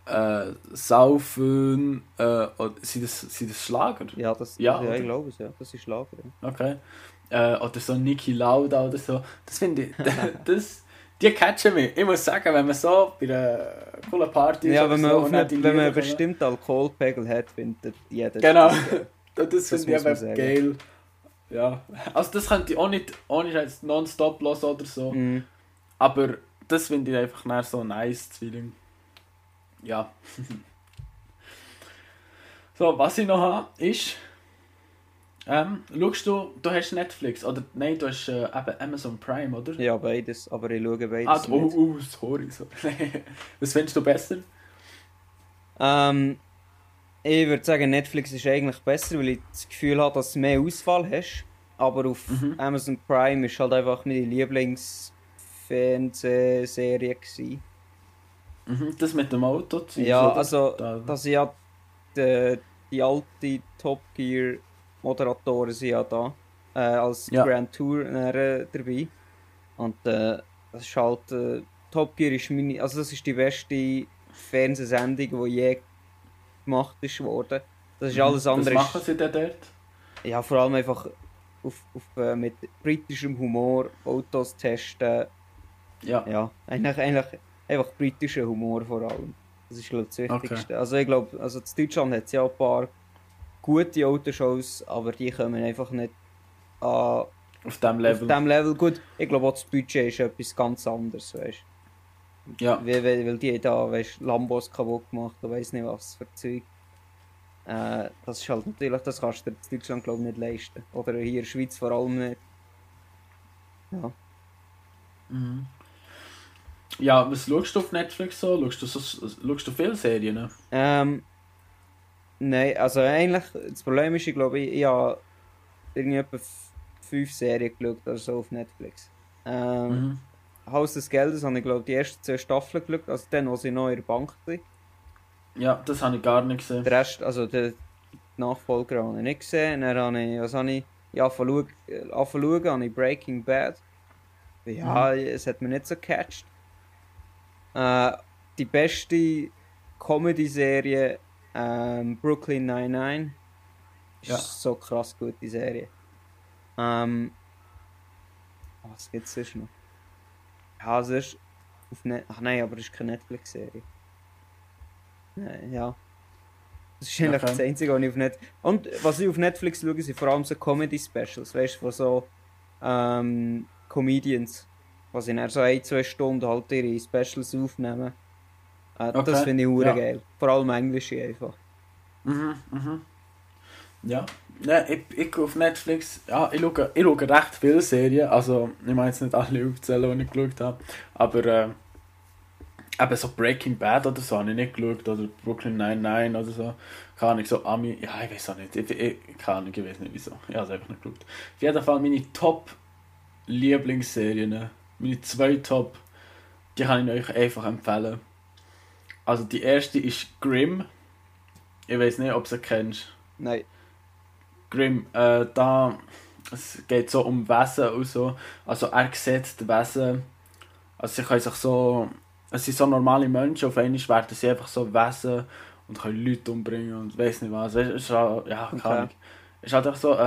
Saufen, oder sind das Schlager? Ja, Ja, ich oder? glaube es, ja. Das ist Schlager. Ja. Okay. Oder so Niki Lauda oder so. Das finde ich, die catchen mich. Ich muss sagen, wenn man so bei einer coolen Party ist Ja, oder wenn man, so auf und dann die wenn man Lieder einen kommen. bestimmten Alkoholpegel hat, findet jeder Genau. das geil. Das finde ich muss man einfach sagen. geil. Ja. Also das könnte ich auch nicht ohne jetzt nonstop hören oder so. Mhm. Aber das finde ich einfach nachher so nice, das Feeling. Ja. So, was ich noch habe, ist... schaust du hast Netflix, oder nein, du hast eben Amazon Prime, oder? Ja, beides, aber ich schaue beides Sorry. Was findest du besser? Ich würde sagen, Netflix ist eigentlich besser, weil ich das Gefühl habe, dass du mehr Auswahl hast. Aber auf Amazon Prime ist halt einfach meine Lieblingsfernsehserie gewesen. Das mit dem Auto zu Ja, oder? also, Da. dass ich ja die alte Top Gear Moderatoren sind ja da als Ja. Grand Tour dabei. Und das ist halt Top Gear ist also das ist die beste Fernsehsendung, die je gemacht ist worden. Das ist alles andere. Was machen sie denn dort? Ja, vor allem einfach mit britischem Humor Autos testen. Ja. Ja, eigentlich einfach britischer Humor vor allem. Das ist, glaube ich, das Wichtigste. Okay. Also ich glaube, in Deutschland hat es ja ein paar gute Autoshows, aber die kommen einfach nicht auf dem Level. Gut, ich glaube auch das Budget ist etwas ganz anderes, weißt du. Ja. Weil die da, weißt du, Lambos kaputt gemacht und weiss nicht was für Zeug. Das ist halt natürlich, das kannst du dir in Deutschland, glaube ich, nicht leisten. Oder hier in der Schweiz vor allem nicht. Ja. Mhm. Ja, was schaust du auf Netflix so? Schaust du viele Serien? Nein, also eigentlich, das Problem ist, ich glaube, ich habe irgendwie etwa 5 Serien geschaut, also auf Netflix. Haus des Geldes habe ich, glaube die ersten 2 Staffeln geschaut, also dann, wo sie noch in der Bank waren. Ja, das habe ich gar nicht gesehen. Der Rest, also die Nachfolger habe ich nicht gesehen. Dann habe ich, angefangen zu schauen, habe ich Breaking Bad. Ja, es hat mich nicht so gecatcht. Die beste Comedy-Serie Brooklyn Nine-Nine ist so krass gute Serie. Was gibt es sonst noch? Ja, es ist auf Ach nein, aber es ist keine Netflix-Serie. Ja. Das ist eigentlich das Einzige, was ich auf Netflix... Und was ich auf Netflix schaue, sind vor allem so Comedy-Specials, weißt du, von so Comedians, was in so 1-2 Stunden halt ihre Specials aufnehmen. Das finde ich geil. Vor allem Englische einfach. Ja. Ja, ich auf Netflix, ja, ich schaue recht viele Serien, also ich meine jetzt nicht alle aufzählen, die ich geschaut habe, aber eben so Breaking Bad oder so habe ich nicht geschaut, oder Brooklyn Nine-Nine oder so, keine Ahnung, so Ami, ja, ich weiß auch nicht, ich weiß nicht wieso, ich habe es einfach nicht geschaut. Auf jeden Fall meine Top-Lieblingsserien, meine 2 Top, die kann ich euch einfach empfehlen. Also die erste ist Grimm, ich weiß nicht, ob du sie kennst. Nein. Grimm, es geht so um Wesen und so, also er sieht die Wesen, also sie können sich so, es sind so normale Menschen, auf einmal werden sie einfach so Wesen und können Leute umbringen und weiss nicht was, weißt, es ist halt, ja, keine Ahnung. Es ist halt einfach so,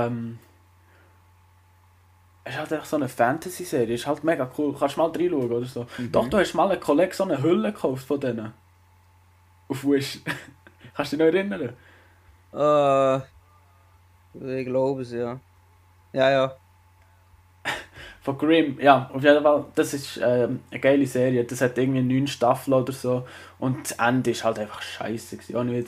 es ist halt einfach so eine Fantasy-Serie, es ist halt mega cool, kannst du mal reinschauen oder so. Doch, du hast mal einen Kollegen so eine Hülle gekauft von denen. Auf Wish. Kannst du dich noch erinnern? Ich glaube es, ja. Ja. Von Grimm, ja, auf jeden Fall, das ist eine geile Serie. Das hat irgendwie 9 Staffeln oder so. Und das Ende ist halt einfach scheiße.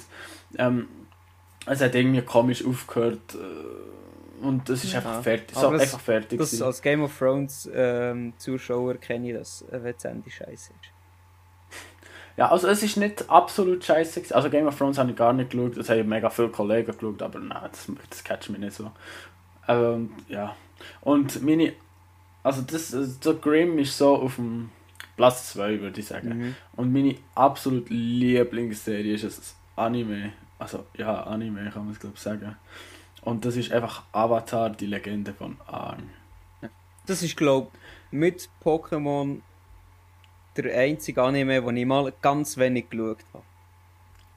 Es hat irgendwie komisch aufgehört. Und es ist einfach fertig. So, einfach fertig. Das als Game of Thrones Zuschauer kenne ich das, wenn das Ende scheiße ist. Ja, also es ist nicht absolut scheiße. Also Game of Thrones habe ich gar nicht geschaut. Das haben mega viele Kollegen geschaut, aber nein, das catcht mich nicht so. Ja. Und meine... Also so Grimm ist so auf dem Platz 2, würde ich sagen. Und meine absolut Lieblingsserie ist ein Anime. Also ja, Anime kann man es glaube ich sagen. Und das ist einfach Avatar, die Legende von Aang. Das ist glaube ich mit Pokémon der einzige Anime, den ich mal ganz wenig geschaut habe.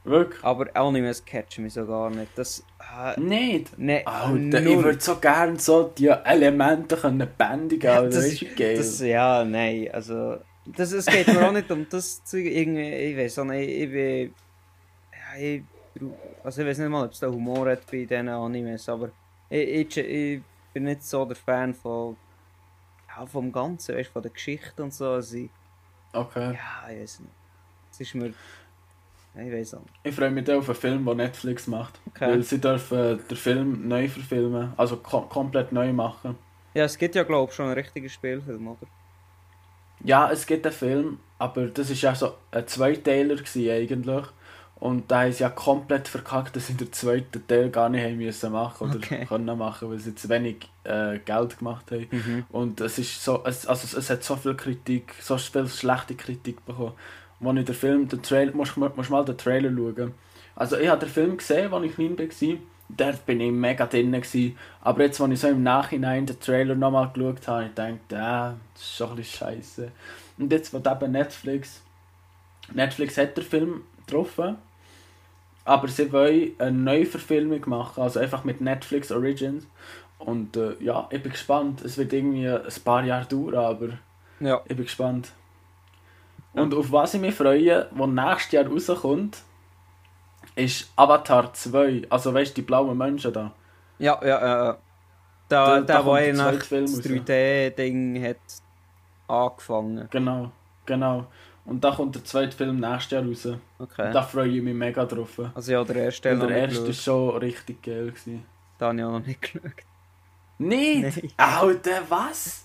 Wirklich? Aber Animes catchen mich so gar nicht. Das... Nicht? ne, Alter, ich null. würde so gerne so die Elemente können bändigen, Alter. Das, Weißt du, wie geil? ja, nein, also... Es geht mir auch nicht um das Zeug, irgendwie, ich weiß auch nicht, ich bin... Ja, also ich weiß nicht mal, ob es da Humor hat bei diesen Animes, aber ich bin nicht so der Fan von... Ja, vom Ganzen, weißt, von der Geschichte und so. Also Okay. ja, ich weiß nicht. Es ist mir... Ich weiß auch nicht. Ich freue mich dann auf einen Film, den Netflix macht. Okay. Weil sie dürfen den Film neu verfilmen. Also komplett neu machen. Ja, es gibt ja, glaube ich, schon einen richtigen Spielfilm, oder? Ja, es gibt einen Film, aber das war ja so ein Zweiteiler gewesen, eigentlich. Und da haben sie ja komplett verkackt, dass sie den zweiten Teil gar nicht haben müssen machen oder Okay. können machen, weil sie zu wenig Geld gemacht haben. Mhm. Und es ist so, es hat so viel Kritik, so viel schlechte Kritik bekommen. Als ich den Film, den Trailer, musst mal den Trailer schauen. Also ich habe den Film gesehen, als ich klein war. Dort bin ich mega drin gewesen. Aber jetzt, als ich so im Nachhinein den Trailer nochmal geschaut habe, ich dachte, das ist schon ein bisschen scheiße. Und jetzt, wo eben Netflix hat den Film getroffen, aber sie wollen eine Neuverfilmung machen, also einfach mit Netflix Origins. Und ja, ich bin gespannt. Es wird irgendwie ein paar Jahre dauern, aber Ja. ich bin gespannt. Und auf was ich mich freue, was nächstes Jahr rauskommt, ist Avatar 2. Also weißt du, die blauen Menschen da. Ja, ja. Da Der kommt wo der nach zweite Film das raus. 3D-Ding hat angefangen. Genau. Und da kommt der zweite Film nächstes Jahr raus. Und Okay. da freue ich mich mega drauf. Also ja, der erste Weil noch der nicht erste war geschaut. schon richtig geil gewesen. Da habe ich auch noch nicht geschaut. Nicht? Nein. Alter, was?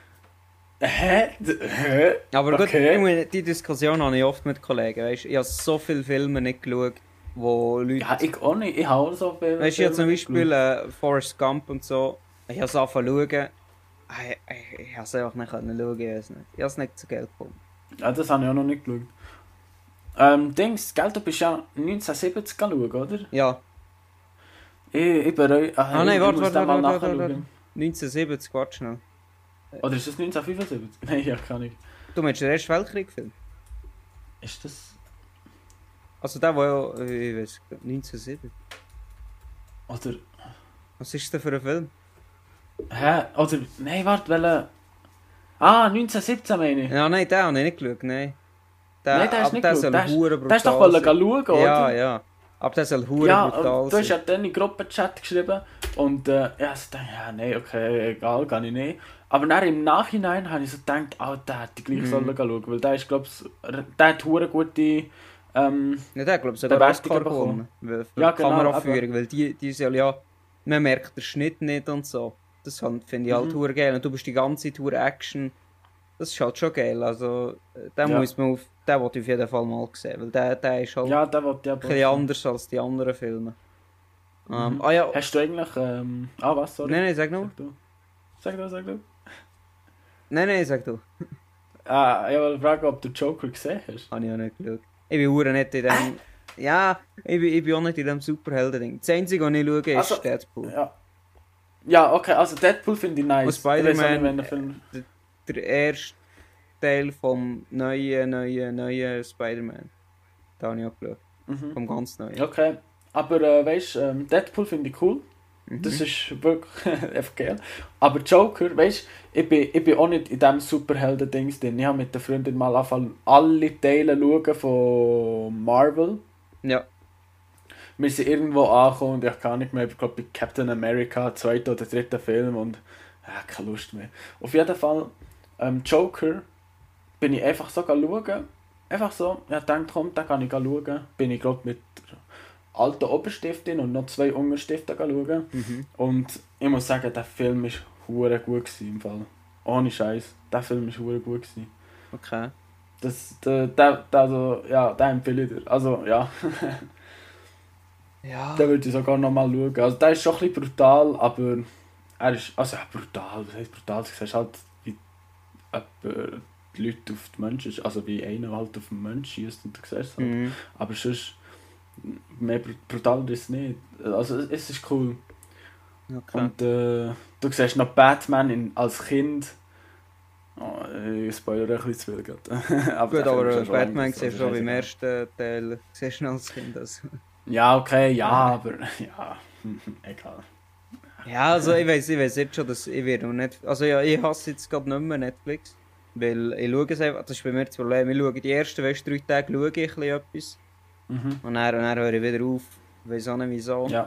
Hä? Aber gut, Okay. ich meine, die Diskussion habe ich oft mit Kollegen. Weißt? Ich habe so viele Filme nicht geschaut, wo Leute... Ja, ich auch nicht. Ich habe auch so viel. Weißt du, ich habe zum Beispiel Forrest Gump und so. Ich habe es angefangen zu schauen. Ich habe es einfach nicht schauen können. Ich weiß nicht. Ich habe es nicht zu Geld gefunden. Ja, das habe ich auch noch nicht geschaut. Dings, gell, du bist ja 1970 schauen, oder? Ja. Ich bereue... Nein, ich muss den mal warte. nachschauen. 1970, warte schnell. Oder ist das 1975? Nein, ja, kann ich. Du meinst den Ersten Weltkrieg-Film? Ist das... Also der, der ja, ich weiß, 1970. Oder... Was ist das für ein Film? Hä? Oder... Nein, warte, welche... 1917 meine ich. Ja, nein, den habe ich nicht geschaut, nein. Nein, der ist aber nicht der geschaut. soll hure brutal Der ist doch wollen sein. schauen, oder? Ja. Aber der soll hure Ja, brutal und du hast ja sein. dann in den Gruppenchat geschrieben und ja, so dachte, ja, nein, okay, egal, kann ich nicht. Aber dann im Nachhinein habe ich so gedacht, der hätte ich gleich sollen schauen, weil der ist, glaube ich, der hat hure gute, Ja, der hat, glaube ich, sogar Bewertungen Oscar gewonnen. Für Ja, die genau, Kameraführung, weil die soll ja... Man merkt den Schnitt nicht und so. Das finde ich halt hure geil. Und du bist die ganze Zeit hure Action. Das ist halt schon geil. Also, den Ja. muss man den wollte ich auf jeden Fall mal sehen, weil der ist halt Ja, der wollte ja ein bisschen anders als die anderen Filme. Ja. Hast du eigentlich, was, sorry? Nein, sag nur. Sag du. Nein, sag du. Ich wollte fragen, ob du Joker gesehen hast. Habe ich auch nicht geschaut. Ich bin hure nicht in dem... Ja, ich bin auch nicht in dem Superhelden-Ding. Das Einzige, was ich schaue, ist Also, Deadpool. Ja, okay, also Deadpool finde ich nice. Und Spider-Man, Ich weiss auch nicht, wenn der Film... Der erste Teil vom neuen Spider-Man. Da habe ich auch geschaut. Vom ganz neuen. Okay, aber weißt du, Deadpool finde ich cool. Das ist wirklich einfach geil. Aber Joker, weißt du, ich bin auch nicht in diesem Superhelden-Dings drin. Ich habe mit der Freundin mal angefangen, alle Teile schauen von Marvel. Ja. Wir sind irgendwo angekommen und ich kann nicht mehr, ich glaube bei Captain America, zweiter oder dritter Film und keine Lust mehr. Auf jeden Fall, Joker bin ich einfach so schauen. Einfach so, ich dachte, komm, da kann ich schauen. Bin ich glaube mit der alten Oberstiftin und noch 2 Unterstiften schauen. Und ich muss sagen, der Film war hure gut gewesen, im Fall. Ohne Scheiß, der Film war hure gut gewesen. Okay. Also, ja, den empfehle ich dir. Also, ja. Ja. Den würde ich sogar noch mal schauen. Also, der ist schon ein bisschen brutal, aber er ist, also ja, brutal, was heißt brutal? Du siehst halt, wie die Leute auf die Menschen, also wie einer halt auf den Menschen schießt und du siehst es halt. Aber sonst, mehr brutal ist es nicht. Also, es ist cool. Okay. Und du siehst noch Batman als Kind. Oh, ich spoilere ein bisschen zu viel gerade. Gut, aber Batman siehst siehst du schon beim ersten Teil, siehst du noch als Kind. Also. Ja, okay, ja, aber ja, egal. Ja, also ich weiß jetzt schon, dass ich werde nicht... Also ja, ich hasse jetzt gerade nicht mehr Netflix, weil ich schaue es einfach, das ist bei mir das Problem, ich schaue die ersten 3 Tage schaue ich ein bisschen etwas und dann höre ich wieder auf, ich weiß auch nicht wieso. Ja.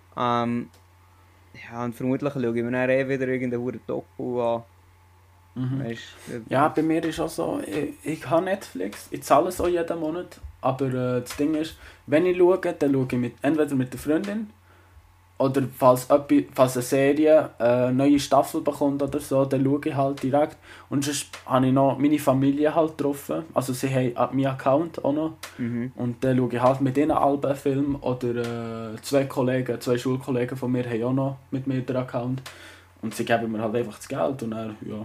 Ja, und vermutlich schaue ich mir dann wieder irgendeinen Doku an. Weißt, Ja, bei mir ist auch so, ich habe Netflix, ich zahle es auch jeden Monat, aber das Ding ist, wenn ich schaue, dann schaue ich entweder mit der Freundin oder falls eine Serie eine neue Staffel bekommt oder so, dann schaue ich halt direkt. Und sonst habe ich noch meine Familie halt getroffen, also sie haben meinen Account auch noch. Und dann schaue ich halt mit ihnen einen Film oder zwei Schulkollegen von mir haben auch noch mit mir den Account. Und sie geben mir halt einfach das Geld und dann, ja.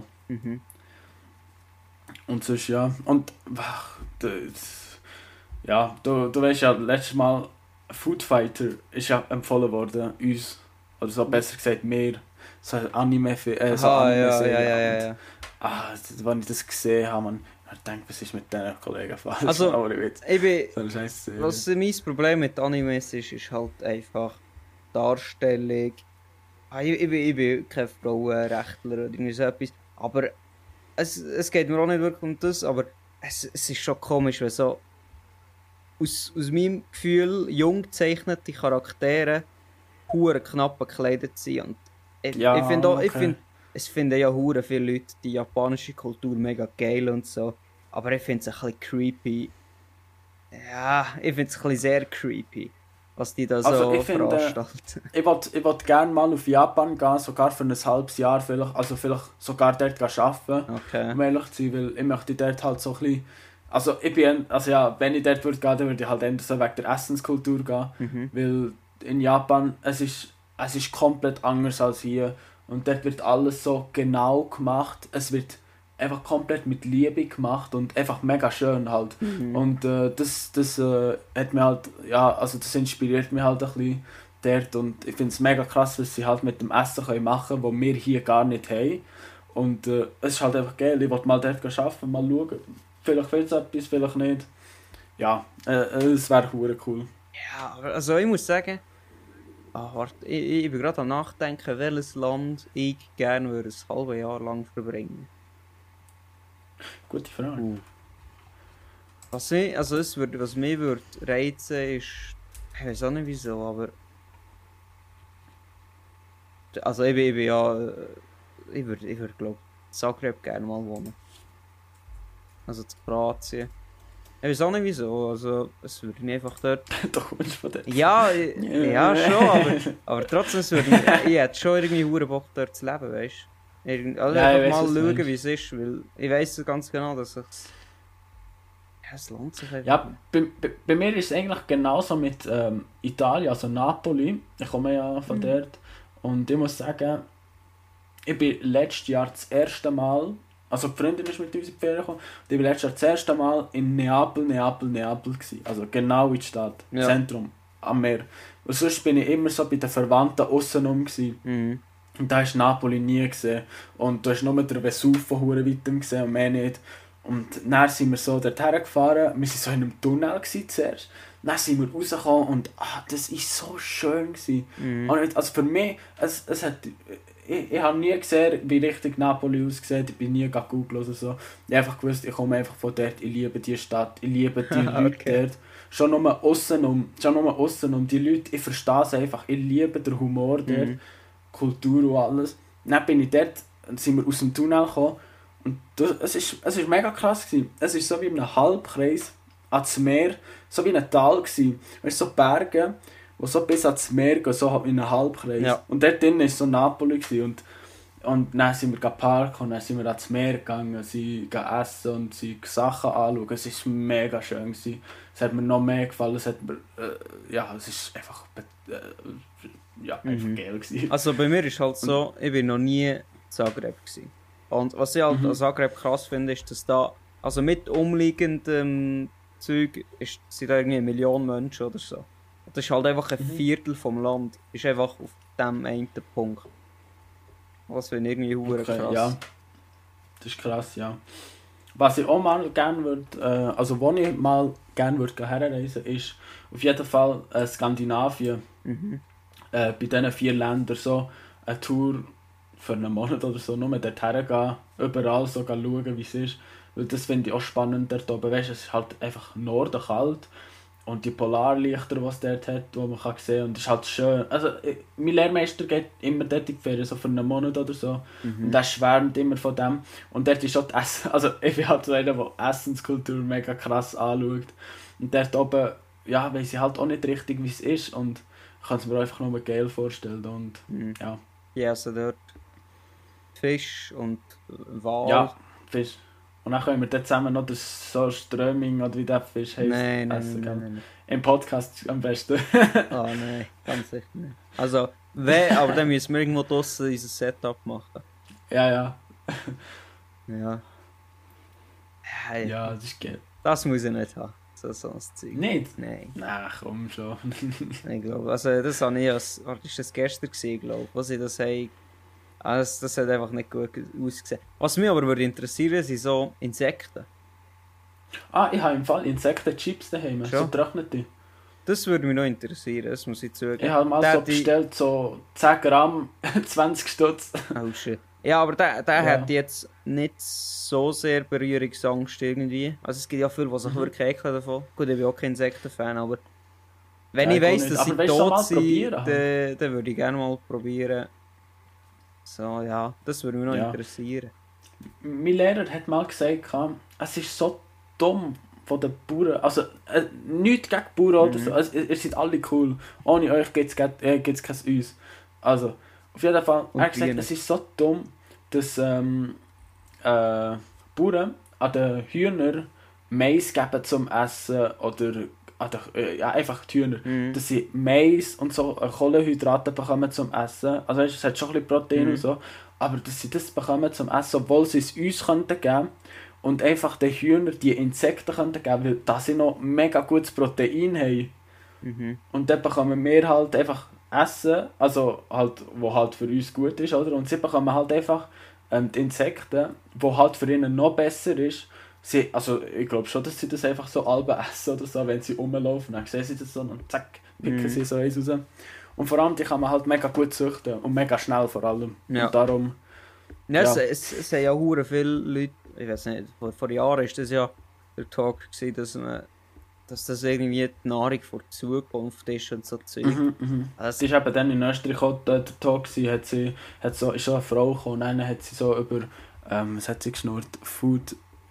Und sonst, ja. Und ja, du weißt ja, letztes Mal Food Fighter ist ja empfohlen worden, uns, oder so besser gesagt mir, so Anime ja. Als ich das gesehen habe, man denkt, was ist mit diesen Kollegen falsch? Also, aber was mein Problem mit Animes ist halt einfach Darstellung. Ich bin kein Frauenrechtler oder irgendwie so etwas, aber es geht mir auch nicht wirklich um das, aber es ist schon komisch, wenn so aus meinem Gefühl jung gezeichnete Charaktere hure knapp gekleidet sind. Und es finden ja hure viele Leute die japanische Kultur mega geil und so, aber ich finde es ein bisschen creepy. Ja, ich finde es ein bisschen sehr creepy, was die da so veranstalten. Ich will gerne mal auf Japan gehen, sogar für ein halbes Jahr, vielleicht sogar dort arbeiten, um ehrlich zu sein, weil ich möchte dort halt so ein bisschen, wenn ich dort würde gehen, dann würde ich halt eher so wegen der Essenskultur gehen, weil in Japan, es ist komplett anders als hier und dort wird alles so genau gemacht, es wird einfach komplett mit Liebe gemacht und einfach mega schön halt. Und das hat mir halt, das inspiriert mich halt ein bisschen dort und ich finde es mega krass, was sie halt mit dem Essen können machen, was wir hier gar nicht haben. Und es ist halt einfach geil, ich wollte mal dort arbeiten, mal schauen. Vielleicht wird es etwas, vielleicht nicht. Ja, es wäre cool. Ja, also ich muss sagen, ich bin gerade am Nachdenken, welches Land ich gerne würde ein halbes Jahr lang verbringen. Gute Frage. Was mich würde reizen ist, ich weiß auch nicht wieso, aber also ich würde glaube Zagreb gerne mal wohnen. Also zu Kroatien. Ich weiß auch nicht wieso, also es würde mich einfach dort... Du kommst von dort. Ja, schon, aber trotzdem ich hätte schon irgendwie hure Bock dort zu leben, weißt du? Einfach mal schauen, wie es ist, weil ich weiss ganz genau, dass es lohnt sich einfach. Ja, bei mir ist es eigentlich genauso mit Italien, also Napoli. Ich komme ja von dort und ich muss sagen, ich bin letztes Jahr das erste Mal, also die Freundin ist mit uns in die Ferien gekommen, und ich war letztes Jahr das erste Mal in Neapel gewesen. Also genau in der Stadt, Zentrum, am Meer. Und sonst bin ich immer so bei den Verwandten aussenrum gewesen. Und da hast du Napoli nie gesehen. Und du hast nur den Vesuv von weitem gesehen und mehr nicht. Und dann sind wir so dorthin gefahren, wir waren so in einem Tunnel zuerst. Dann sind wir rausgekommen und das war so schön. Und also für mich, ich habe nie gesehen, wie richtig Napoli aussieht, ich bin nie gegoogelt oder so. Ich habe einfach gewusst, ich komme einfach von dort, ich liebe die Stadt, ich liebe die Leute dort. Schon nur aussen die Leute, ich verstehe es einfach, ich liebe den Humor dort, Kultur und alles. Dann bin ich dort, sind wir aus dem Tunnel gekommen und es ist mega krass gewesen. Es war so wie in einem Halbkreis ans Meer, so wie ein Tal gewesen. Es so Berge, die so bis ans Meer gehen, so in einem Halbkreis. Ja. Und dort drinnen war so Napoli gewesen. Und dann sind wir parken und dann sind wir ans Meer gegangen, sie essen und sie Sachen anschauen. Es war mega schön gewesen. Es hat mir noch mehr gefallen, es ist einfach einfach geil gewesen. Also bei mir ist halt so, ich war noch nie in Zagreb gewesen. Und was ich halt an Zagreb krass finde, ist, dass da, also mit umliegendem Zeug sind da irgendwie 1 Million Menschen oder so. Und das ist halt einfach ein Viertel vom Land, ist einfach auf dem einen Punkt. Was finde ich irgendwie krass. Ja, das ist krass, ja. Was ich auch mal gerne würde, also wo ich mal gerne würde herreisen, ist auf jeden Fall Skandinavien. Mhm. Bei diesen 4 Ländern so eine Tour für einen Monat oder so, nur dort hergehen, überall so schauen, wie es ist. Weil das finde ich auch spannend dort oben. Weißt, es ist halt einfach Norden kalt und die Polarlichter, die es dort hat, die man kann sehen kann. Und es ist halt schön. Also, mein Lehrmeister geht immer dort in die Ferien, so für einen Monat oder so. Und der schwärmt immer von dem. Und dort ist auch das Essen. Also, ich bin halt so einer, der Essenskultur mega krass anschaut. Und dort oben, ja, weiss ich halt auch nicht richtig, wie es ist. Und ich kann es mir einfach nur geil vorstellen. Und ja. Ja, also dort Fisch und Wal. Ja, Fisch. Und dann können wir dort zusammen noch das so Ströming oder wie der Fisch heisst essen. Nein. Im Podcast am besten. Ah, nein, ganz sicher nicht. Also, aber dann müssen wir irgendwo draussen unser Setup machen. Ja. Ja. Hey, Ja, das ist geil. das muss ich nicht haben. So ein Zeug. Nicht? Nein, Na, komm schon. ich glaube. Also, das habe ich was ist das gestern gewesen, glaube ich, was ich das habe. Also, das hat einfach nicht gut ausgesehen. Was mich aber würde interessieren, sind so Insekten. Ich habe im Fall Insektenchips daheim. Schon? So getrocknete. Das würde mich noch interessieren, das muss ich zugeben. Ich habe mal so bestellt, so 10 Gramm, 20 Stutz. Oh shit. Ja, aber der Ja. hat jetzt nicht so sehr Berührungsangst irgendwie. Also es gibt ja viele, die sich wirklich ekeln davon. Gut, ich bin auch kein Insektenfan, aber wenn Ja, ich ich auch weiss, nicht. dass sie Aber weißt du, so tot mal sind, probieren halt. dann würde ich gerne mal probieren. So, ja, das würde mich noch Ja. interessieren. Mein Lehrer hat mal gesagt, es ist so dumm von den Bauern. Also, nichts gegen die Bauern oder so. Also, ihr seid alle cool. Ohne euch gibt es kein Uns. Also, auf jeden Fall, Und er hat gesagt, Bienen. es ist so dumm, dass Bauern an den Hühnern Mais geben zum Essen oder an den, ja, einfach die Hühner. Dass sie Mais und so Kohlenhydrate bekommen zum Essen. Also, weißt, es hat schon ein bisschen Protein und so. Aber dass sie das bekommen zum Essen, obwohl sie es uns könnten geben und einfach den Hühnern die Insekten könnten geben, weil da sie noch mega gutes Protein haben. Und dann bekommen wir halt einfach Essen, also halt, wo halt für uns gut ist, oder? Und sie bekommen halt einfach die Insekten, wo halt für ihnen noch besser ist. Sie, also ich glaube schon, dass sie das einfach so halb essen oder so, wenn sie rumlaufen. Dann sehen sie das so und zack, picken sie so eins raus. Und vor allem, die kann man halt mega gut züchten und mega schnell vor allem. Ja. Und darum, Ja, Ja. es haben ja hure viele Leute, ich weiß nicht, vor Jahren ist das ja der Talk gewesen, dass das irgendwie die Nahrung vor der Zukunft ist und so Zeug. Es ist eben dann in Österreich auch der Tag gewesen, ist so eine Frau gekommen und dann hat sie so über, was hat sie geschnurrt? Food,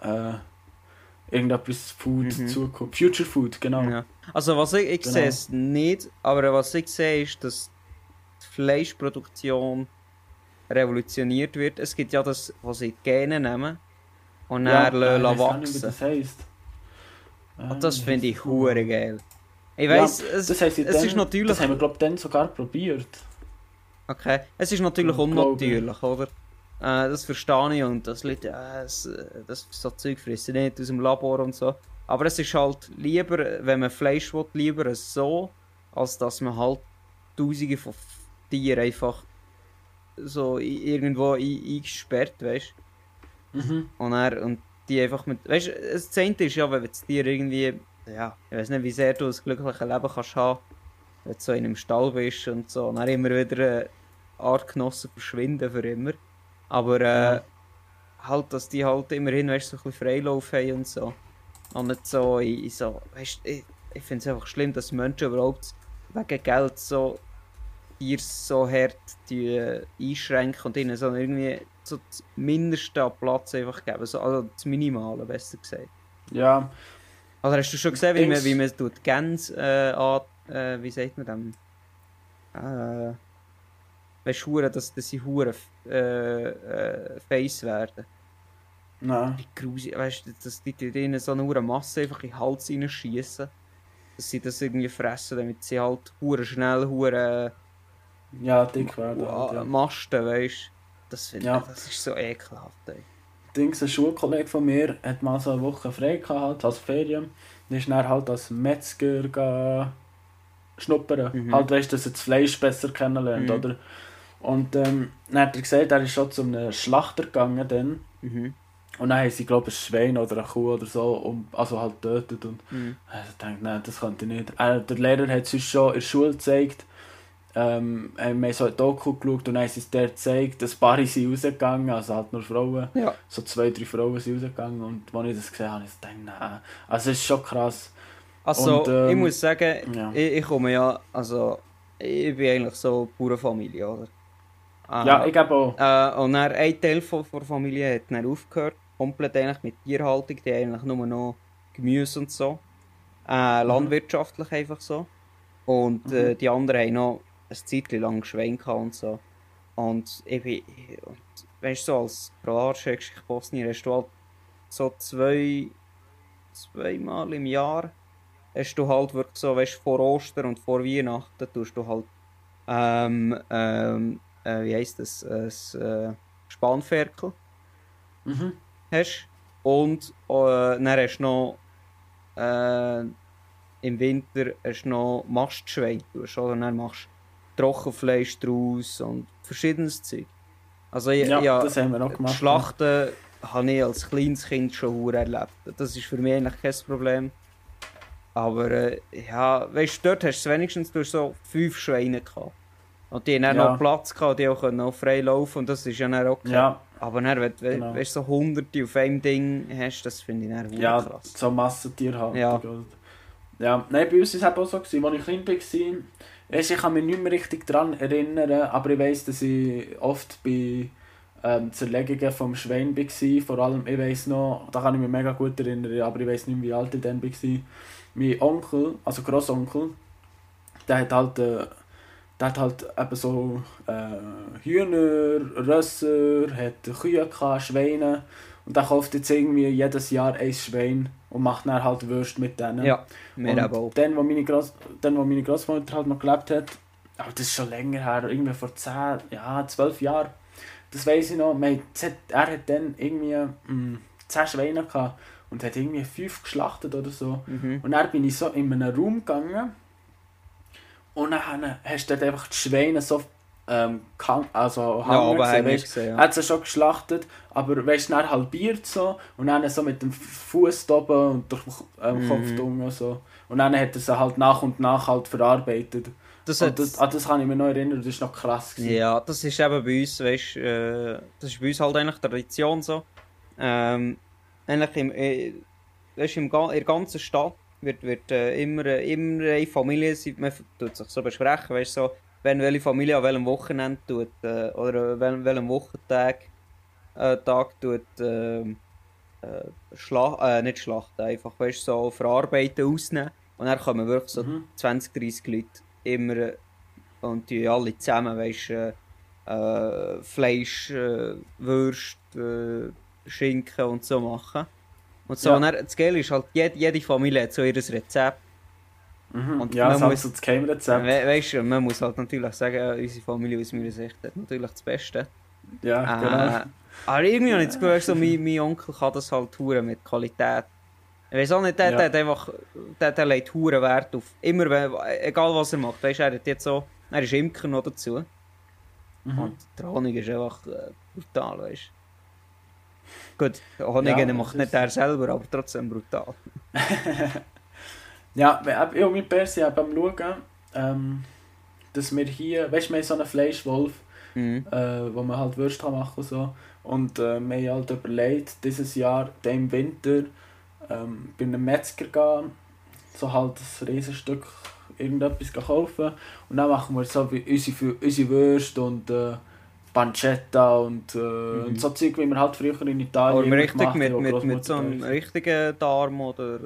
irgendetwas Food, Zukunft, Future Food, genau. Ja. Also was ich Genau. sehe es nicht, aber was ich sehe ist, dass die Fleischproduktion revolutioniert wird. Es gibt ja das, was sie die Gene nehmen und dann ich lassen weiss gar nicht, wie wachsen. das heisst. Und das Wie finde heisst ich das nochmal? hure geil. Ich Ja, weiss, das heisst, es ist natürlich... Das haben wir, glaube ich, dann sogar probiert. Okay, es ist natürlich Ja, unnatürlich, oder? Das verstehe ich und das Leute, das so Zeug fressen nicht aus dem Labor und so. Aber es ist halt lieber, wenn man Fleisch will, lieber so, als dass man halt Tausende von Tieren einfach so irgendwo eingesperrt, weißt Mhm. und die einfach mit, weißt du, das Zehnte ist ja, wenn das Tier irgendwie, ja, ich weiß nicht, wie sehr du ein glückliches Leben kannst haben, wenn du so in einem Stall bist und so, und dann immer wieder Artgenossen verschwinden für immer. Aber halt, dass die halt immerhin, weißt du, so ein bisschen Freilauf haben und so. Und nicht so in so, weißt du, ich finde es einfach schlimm, dass Menschen überhaupt wegen Geld so Tiere so hart einschränken und ihnen so irgendwie so das Mindeste an Platz einfach geben. So, also das Minimale, besser gesagt. Ja, Also hast du schon gesehen, Dings- wie man tut Gänse wie sagt man dem? Weißt du, dass sie hure face werden. nein. Wie grusig, weißt du, dass die denen so eine hure Masse einfach in den Hals reinschießen. Dass sie das irgendwie fressen, damit sie halt hure schnell hure Ja, dick werden halt, ja. Masten, weißt du. Das finde Ja. ich, das ist so ekelhaft, ey. Dings, ein Schulkollege von mir hat mal so eine Woche frei gehabt, als Ferien. Dann ist dann halt als Metzger schnuppern. Halt, weißt du, dass er das Fleisch besser kennenlernt, oder? Und dann hat er gesagt, er ist schon zu einem Schlachter gegangen dann. Und dann haben sie, glaube ich, ein Schwein oder eine Kuh oder so, also halt getötet. Und ich dachte, nein, das könnte ich nicht. Der Lehrer hat es uns schon in der Schule gezeigt. Wir haben so ein Doku geschaut und dann haben sie es dort gezeigt, dass Paare sind rausgegangen, also halt nur Frauen. Ja. So 2, 3 Frauen sind rausgegangen und als ich das gesehen habe, ich dachte, nein. Also es ist schon krass. Also, Und, ich muss sagen, ja. ich komme ja, also, ich bin eigentlich so pure Familie, oder? Ja, ich glaube auch. Und dann ein Teil von der Familie hat dann aufgehört, komplett eigentlich mit Tierhaltung, die haben eigentlich nur noch Gemüse und so. Landwirtschaftlich einfach so. Und die anderen haben noch ein Zeitchen lang Schwein gehabt und so. Und ich bin, und, weißt du, so als Kroatische Bosnier hast du halt so zweimal im Jahr hast du halt wirklich so, weißt du, vor Ostern und vor Weihnachten tust du halt, wie heisst das, Spanferkel Mhm. hast. Und dann hast du noch, im Winter hast du noch Mastschwein, oder? Dann machst du Trockenfleisch draus und verschiedenes Zeug. Also Ja, das haben wir noch gemacht. Schlachten habe ich als kleines Kind schon hure erlebt. Das ist für mich eigentlich kein Problem. Aber ja, weißt du, dort hast du wenigstens durch so 5 Schweine gehabt. Und die haben dann noch Platz gehabt, die auch noch frei laufen und das ist ja dann okay. Ja. Aber dann, wenn du so Hunderte auf einem Ding hast, das finde ich dann ja, krass. So Massentierhaltung. Ja. Ja, nein, bei uns war es auch so, als ich klein war. Ich kann mich nicht mehr richtig daran erinnern, aber ich weiss, dass ich oft bei Zerlegungen vom Schwein war. Vor allem, ich weiss noch, da kann ich mich mega gut erinnern, aber ich weiss nicht mehr, wie alt ich dann war. Mein Onkel, also Grossonkel, der hat halt eben so Hühner, Rösser, hat Kühe gehabt, Schweine. Und der kauft jetzt irgendwie jedes Jahr ein Schwein und macht dann halt Würste mit denen. Ja, mir aber auch. Dann, wo meine Großmutter halt noch gelebt hat, aber das ist schon länger her, irgendwie vor 10, 12 Jahren, das weiss ich noch, er hat dann irgendwie 10 Schweine gehabt und hat irgendwie 5 geschlachtet oder so. Mhm. Und dann bin ich so in einen Raum gegangen und dann hast du dort einfach die Schweine so hängen gesehen. Er hat sie schon geschlachtet, aber weißt du, dann halbiert so und dann so mit dem Fuß oben und durch den Kopf unten so. Und dann hat er sie halt nach und nach halt verarbeitet. Das kann ich mir noch erinnern, das war noch krass gewesen. Ja, das ist eben bei uns, weißt, das ist bei uns halt eigentlich Tradition so. Eigentlich in der ganzen Stadt wird immer eine Familie sein, man tut sich so besprechen, weißt so, wenn welche Familie an welchem Wochenende tut, oder welchem Wochentag nicht schlachten, einfach, weißt so verarbeiten, ausnehmen. Und dann kommen wirklich so 20, 30 Leute immer und die alle zusammen, weißt Fleisch, Würste, Schinken und so machen. Und so, dann, das Geile ist halt, jede Familie hat so ihr Rezept. Und ja, das ist so das Geheimrezept. Weißt du, man muss halt natürlich sagen, unsere Familie aus meiner Sicht hat natürlich das Beste. Ja, genau. Aber irgendwie habe ich das Gefühl, so, mein Onkel kann das halt hure mit Qualität. Ich weiß auch nicht, der legt hure Wert auf, immer, egal was er macht. Weißt, er ist Imker noch dazu. Und die Honig ist einfach brutal, weißt du. Gut, Honig macht nicht er selber, aber trotzdem brutal. Ja, ich und mein Pär sind beim Schauen, dass wir hier, weißt du, wir haben so einen Fleischwolf, wo man halt Würste machen und so. Und wir haben halt überlegt, dieses Jahr, im Winter, bei einem Metzger gehen, so halt ein Riesenstück irgendetwas kaufen. Und dann machen wir so wie unsere Würste und Pancetta und so Zeug, wie wir halt früher in Italien gemacht haben. Mit so einem richtigen Darm oder?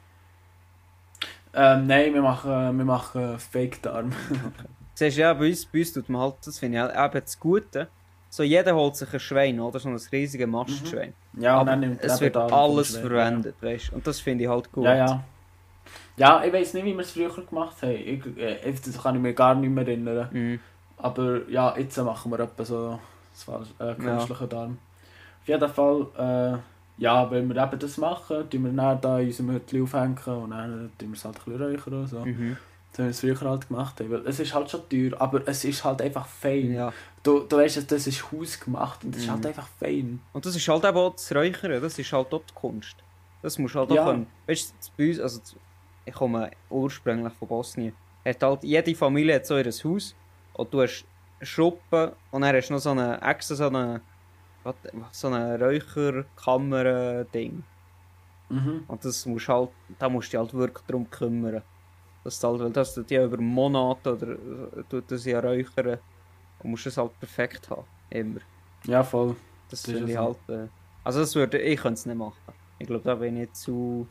Nein, wir machen Fake-Darm. Okay. Siehst du, ja, bei uns tut man halt, das finde ich eben das Gute. So, jeder holt sich ein Schwein, oder? So ein riesiges Mastschwein. Ja, aber es wird alles verwendet, weißt du? Und das finde ich halt gut. Ja, ich weiss nicht, wie wir es früher gemacht haben. Das kann ich mir gar nicht mehr erinnern. Aber ja, jetzt machen wir etwa so künstlichen Darm. Auf jeden Fall, wenn wir eben das machen, tun wir dann da in unserem Hütchen aufhängen und dann tun wir es halt ein bisschen räuchern und so. so wie wir es früher halt gemacht haben. Weil es ist halt schon teuer, aber es ist halt einfach fein. Ja. Du weißt, das ist hausgemacht und das ist halt einfach fein. Und das ist halt eben auch das Räuchern, das ist halt auch die Kunst. Das musst du halt Ja. auch können. Weißt du, bei uns, also ich komme ursprünglich von Bosnien, hat halt jede Familie hat so ihr Haus und du hast Schuppen und dann hast du noch extra so eine Räucherkammer-Ding. Mhm. Und das musst halt, da musst du dich halt wirklich darum kümmern. Weil das tut ja über Monate oder tut das ja räuchern und musst es halt perfekt haben. Immer. Ja, voll. Das Das ist finde ich so. halt. Also ich könnte es nicht machen. Ich glaube, da bin ich zu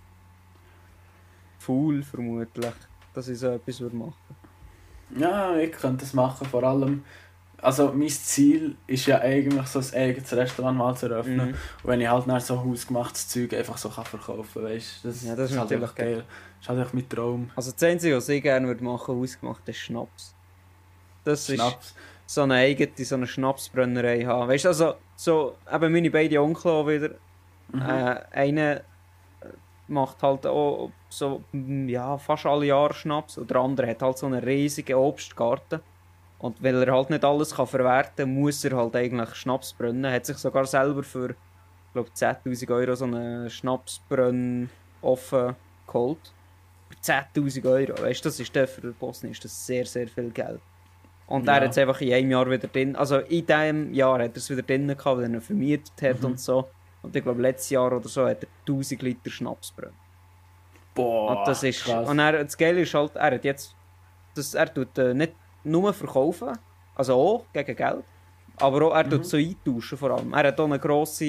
faul vermutlich, dass ich so etwas würde machen. Ja, ich könnte das machen, vor allem. Also mein Ziel ist ja eigentlich so ein eigenes Restaurant mal zu eröffnen. Mhm. Und wenn ich halt dann so hausgemachtes Zeug einfach so verkaufen kann, weißt du, das ist halt natürlich einfach geil. Das ist halt einfach mein Traum. Also das Einzige, was ich gerne würde machen, ausgemacht, ist Schnaps. Das Schnaps. ist so eine eigene, so eine Schnapsbrennerei haben. Weißt du, also so eben meine beiden Onkel auch wieder. Einer macht halt auch so ja, fast alle Jahre Schnaps und der andere hat halt so einen riesigen Obstgarten. Und weil er halt nicht alles kann verwerten kann, muss er halt eigentlich Schnaps brennen. Er hat sich sogar selber für, ich glaube, 10'000 Euro so einen Schnapsbrennofen geholt. Für 10'000 Euro, weißt du, das ist für Bosnien ist das sehr, sehr viel Geld. Und Ja. er hat es einfach in einem Jahr wieder drin, also in diesem Jahr hat er es wieder drin gehabt, weil er ihn vermietet hat und so. Und ich glaube, letztes Jahr oder so hat er 1000 Liter Schnaps gebrannt. Boah, Und das ist, krass. und das Geile ist halt, er hat jetzt, er tut nicht nur verkaufen, also auch gegen Geld, aber auch er tut so eintauschen vor allem. Er hat auch eine grosse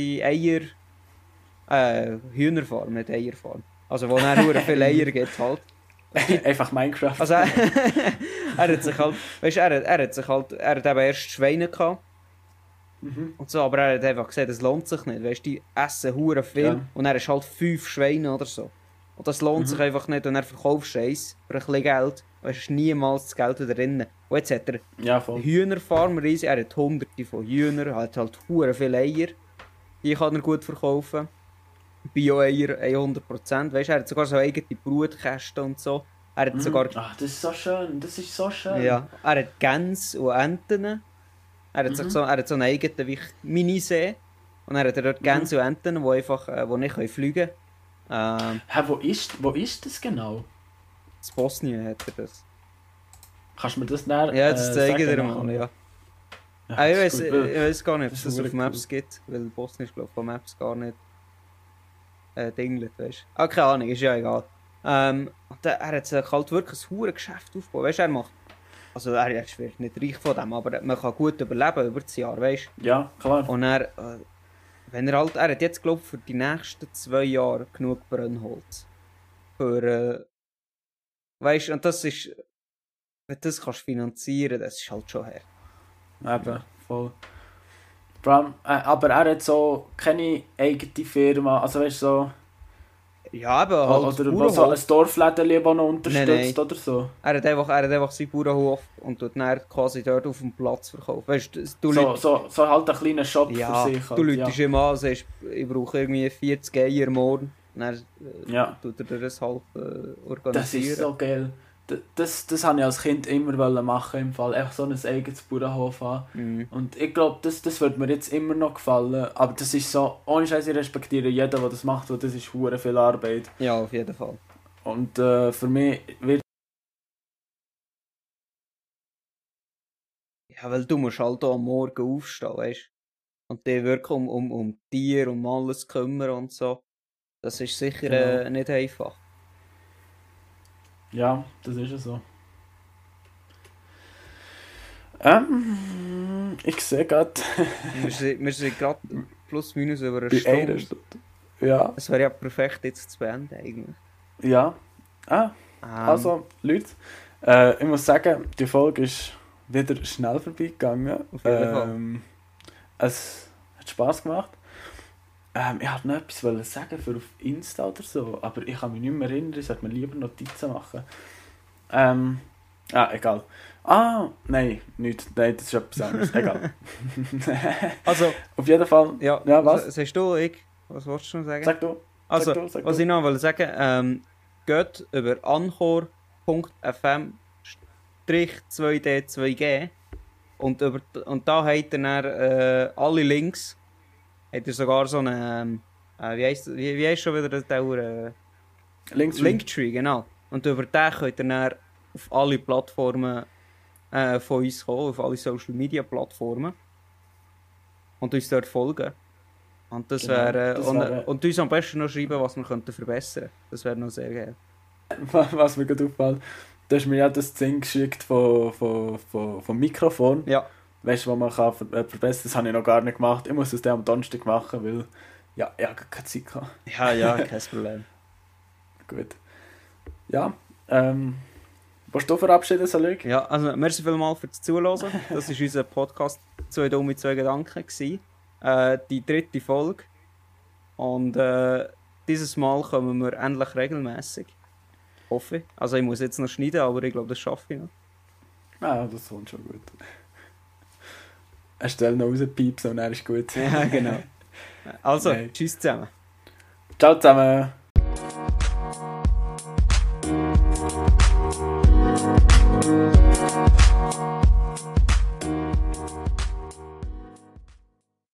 Hühnerfarm, nicht Eierfarm. Also wo er nur viele Eier gibt halt. Einfach Minecraft. Also er hat sich halt, weißt du, er hat eben erst Schweine gehabt. Und so, aber er hat einfach gesagt, das lohnt sich nicht, weißt du, die essen hure viel Ja. und er ist halt 5 Schweine oder so. Und das lohnt sich einfach nicht und er verkauft eins für ein bisschen Geld, weißt du, niemals das Geld wieder drin. Und jetzt hat er Ja, voll. Hühnerfarm riesig, er hat hunderte von Hühnern, er hat halt hure viele Eier, die kann er gut verkaufen. Bio-Eier 100%, weißt du, er hat sogar so eigene Brutkästen und so. Er hat sogar, Ach, das ist so schön, das ist so schön. ja, er hat Gänse und Enten. Er hat, er hat so einen eigenen wie Minisee. Und er hat dort Gänse und Enten, die einfach wo nicht fliegen können. Hä, wo ist das genau? In Bosnien hat er das. Kannst du mir das näher Ja, das zeige ich dir sagen? mal, ja. Ja, Ich das ist gut, weil- weiß gar nicht, ob das es ist das auf verdammt Maps gibt, weil Bosnien ist, glaube ich, von Maps gar nicht dinglet, weißt du. Keine Ahnung, ist ja egal. Und er hat sich halt wirklich ein hohes Geschäft aufgebaut, weißt du, er macht, also er wird nicht reich von dem, aber man kann gut überleben über das Jahr, weißt du. Ja, klar. Und wenn er halt, er hat jetzt, glaube ich, für die nächsten 2 Jahre genug Brennholz. Für, weißt du, und das ist, wenn du das kannst finanzieren, das ist halt schon her. Eben, voll. Vor allem, aber er hat so keine eigene Firma, also weißt du, so, Ja, aber halt oder was so ein Dorfläden lieber noch unterstützt Nein. oder so. Er hat einfach seinen Bauernhof und tut dann quasi dort auf dem Platz verkaufen. Weißt du, So halt ein kleiner Shop ja, für sich. Halt, du läutest ihm an, sagst, ich brauche irgendwie 40 Eier morgen. Dann Ja. tut er das halt organisieren. Das ist so geil. Das wollte ich als Kind immer machen, im Fall. Einfach so ein eigenes Bauernhof haben. Mhm. Und ich glaube, das wird mir jetzt immer noch gefallen. Aber das ist so, ohne Scheiß, ich respektiere jeden, der das macht, weil das ist hure viel Arbeit. Ja, auf jeden Fall. Und für mich wird Ja, weil du musst halt auch am Morgen aufstehen, weißt du? Und dich wirklich um Tiere, um alles kümmern und so. Das ist sicher Genau. nicht einfach. ja, das ist ja so. Ich sehe gerade wir sind gerade plus minus über eine bei Stunde. einer Stunde. Ja, Es wäre ja perfekt jetzt zu beenden eigentlich. ja. Also, Leute, ich muss sagen, die Folge ist wieder schnell vorbeigegangen. Auf jeden Fall. Es hat Spass gemacht. Ich wollte noch etwas sagen für auf Insta oder so, aber ich kann mich nicht mehr erinnern, ich sollte mir lieber Notizen machen. Egal. Nein, nichts. Nein, das ist etwas anderes. Egal. Also, Auf jeden Fall. ja, Ja, was? Sagst du, was wolltest du noch sagen? Sag du. Also, sag was du. ich noch wollte sagen, geht über anchor.fm 2D 2G. Und da hat er dann alle Links. Hat er sogar so eine. Wie heisst schon wieder der Linktree, genau. Und über den könnt ihr dann auf alle Plattformen von uns kommen, auf alle Social Media Plattformen. Und uns dort folgen. Und das wäre. Und uns am besten noch schreiben, was wir könnten verbessern. Das wäre noch sehr geil. Was mir gerade auffällt, du hast mir ja das Ding geschickt vom Mikrofon. Ja. Weißt du, was man kann verbessern? Das habe ich noch gar nicht gemacht. Ich muss das dann am Donnerstag machen, weil ich habe keine Zeit gehabt. Ja, kein Problem. Gut. Ja, willst du verabschieden, Salük? Ja, also merci vielmals fürs Zuhören. Das war unser Podcast «2 Dumme, 2 Gedanken». Die 3. Folge. Und dieses Mal kommen wir endlich regelmäßig. Hoffe ich. Also ich muss jetzt noch schneiden, aber ich glaube, das schaffe ich noch. Ja, das kommt schon gut. Stell noch rauspiepsen und dann ist gut. Ja, genau. Also, Tschüss zusammen. Ciao zusammen.